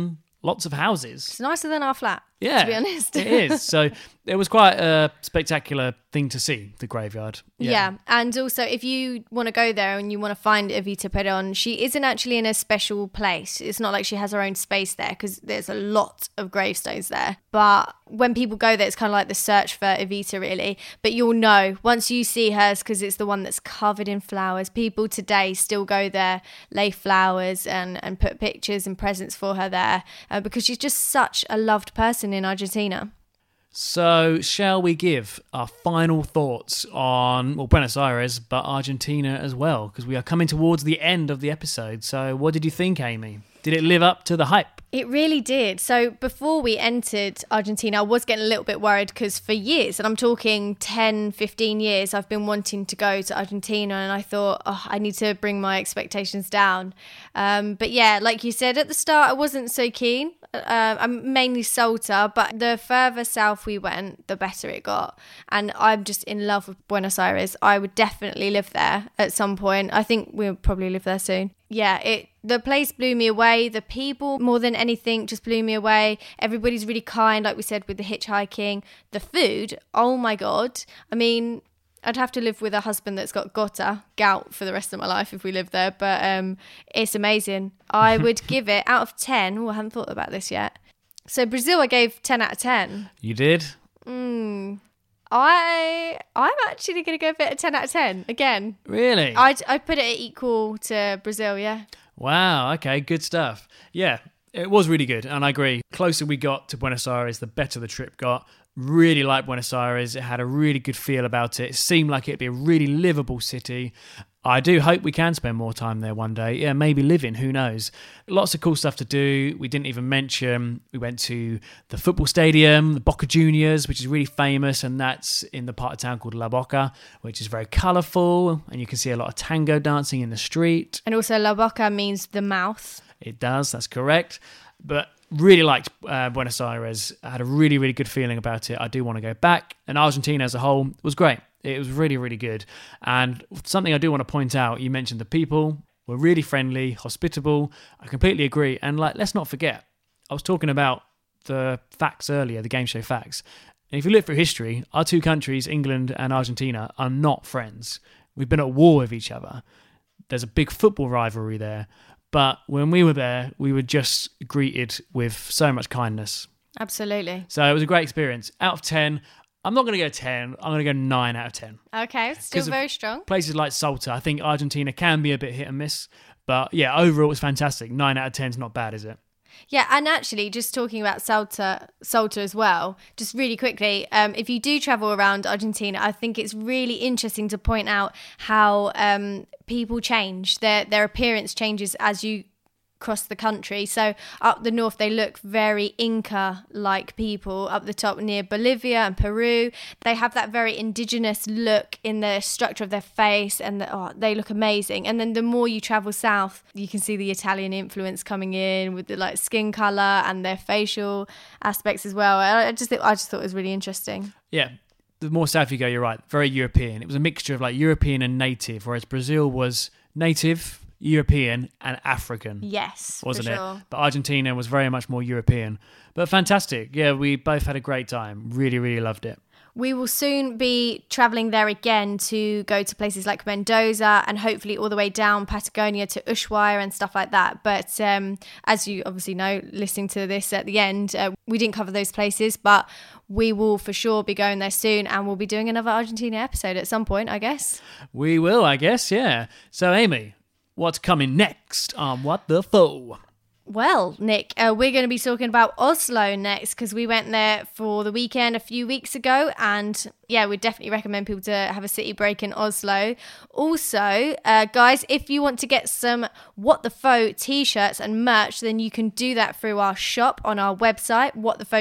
lots of houses. It's nicer than our flat, Yeah, to be honest. it is. So it was quite a spectacular thing to see, the graveyard. Yeah. And also if you want to go there and you want to find Evita Peron, she isn't actually in a special place. It's not like she has her own space there because there's a lot of gravestones there. But when people go there, it's kind of like the search for Evita, really. But you'll know once you see hers, because it's the one that's covered in flowers. People today still go there, lay flowers and put pictures and presents for her there because she's just such a loved person in Argentina. So shall we give our final thoughts on, well, Buenos Aires, but Argentina as well? Because we are coming towards the end of the episode. So what did you think, Amy? Did it live up to the hype? It really did. So before we entered Argentina, I was getting a little bit worried because for years, and I'm talking 10, 15 years, I've been wanting to go to Argentina, and I thought, I need to bring my expectations down. But yeah, like you said at the start, I wasn't so keen. I'm mainly Salta, but the further south we went, the better it got. And I'm just in love with Buenos Aires. I would definitely live there at some point. I think we'll probably live there soon. Yeah, the place blew me away. The people, more than anything, just blew me away. Everybody's really kind, like we said, with the hitchhiking. The food, oh my God. I mean, I'd have to live with a husband that's got gout for the rest of my life if we live there. But it's amazing. I would give it out of 10. Oh, I haven't thought about this yet. So Brazil, I gave 10 out of 10. You did? I'm actually going to go for a 10 out of 10 again. Really? I put it equal to Brazil, yeah. Wow, okay, good stuff. Yeah, it was really good, and I agree. Closer we got to Buenos Aires, the better the trip got. Really liked Buenos Aires. It had a really good feel about it. It seemed like it'd be a really livable city. I do hope we can spend more time there one day. Yeah, maybe living, who knows. Lots of cool stuff to do. We didn't even mention, we went to the football stadium, the Boca Juniors, which is really famous, and that's in the part of town called La Boca, which is very colourful, and you can see a lot of tango dancing in the street. And also La Boca means the mouth. It does, that's correct. But really liked Buenos Aires. I had a really, really good feeling about it. I do want to go back. And Argentina as a whole was great. It was really, really good. And something I do want to point out, you mentioned the people were really friendly, hospitable. I completely agree. And let's not forget, I was talking about the facts earlier, the game show facts. And if you look through history, our two countries, England and Argentina, are not friends. We've been at war with each other. There's a big football rivalry there. But when we were there, we were just greeted with so much kindness. Absolutely. So it was a great experience. Out of 10, I'm not going to go 10. I'm going to go 9 out of 10. Okay, still very strong. Places like Salta, I think Argentina can be a bit hit and miss. But yeah, overall, it was fantastic. 9 out of 10 is not bad, is it? Yeah, and actually, just talking about Salta as well, just really quickly, if you do travel around Argentina, I think it's really interesting to point out how people change. Their appearance changes as you cross the country. So up the north, they look very Inca-like people. Up the top near Bolivia and Peru, they have that very indigenous look in the structure of their face, and they look amazing. And then the more you travel south, you can see the Italian influence coming in with the skin color and their facial aspects as well. I just thought it was really interesting. Yeah. The more south you go, you're right. Very European. It was a mixture of European and native, whereas Brazil was native, European and African. Yes, wasn't for it? sure. But Argentina was very much more European. But fantastic. Yeah, we both had a great time. Really, really loved it. We will soon be travelling there again to go to places like Mendoza and hopefully all the way down Patagonia to Ushuaia and stuff like that. But as you obviously know, listening to this at the end, we didn't cover those places, but we will for sure be going there soon, and we'll be doing another Argentina episode at some point, I guess. We will, I guess, yeah. So, Amy, what's coming next on What the Foe? Well, Nick, we're going to be talking about Oslo next because we went there for the weekend a few weeks ago, and yeah, we'd definitely recommend people to have a city break in Oslo. Also, guys, if you want to get some What the Foe t-shirts and merch, then you can do that through our shop on our website,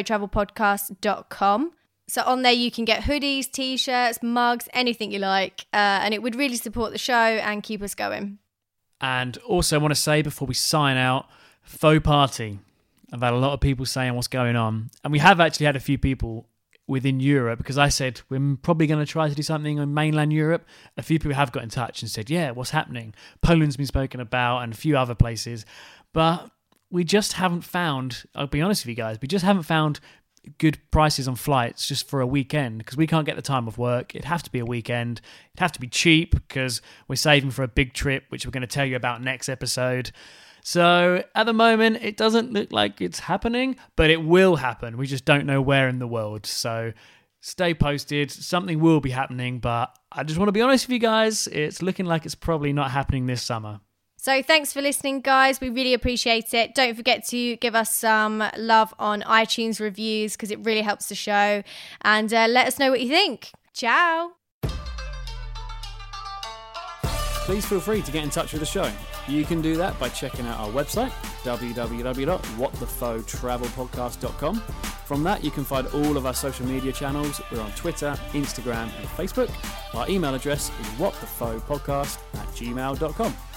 whatthefoetravelpodcast.com. So on there you can get hoodies, t-shirts, mugs, anything you like, and it would really support the show and keep us going. And also I want to say before we sign out, Faux Party. I've had a lot of people saying what's going on. And we have actually had a few people within Europe, because I said we're probably going to try to do something in mainland Europe. A few people have got in touch and said, yeah, what's happening? Poland's been spoken about and a few other places. But we just haven't found, I'll be honest with you guys, we just haven't found good prices on flights just for a weekend because we can't get the time of work. It'd have to be a weekend. It'd have to be cheap because we're saving for a big trip, which we're going to tell you about next episode. So at the moment, it doesn't look like it's happening, but it will happen. We just don't know where in the world. So stay posted. Something will be happening, but I just want to be honest with you guys. It's looking like it's probably not happening this summer. So thanks for listening, guys. We really appreciate it. Don't forget to give us some love on iTunes reviews because it really helps the show. And let us know what you think. Ciao. Please feel free to get in touch with the show. You can do that by checking out our website, www.whatthefotravelpodcast.com. From that, you can find all of our social media channels. We're on Twitter, Instagram, and Facebook. Our email address is whatthefopodcast@gmail.com.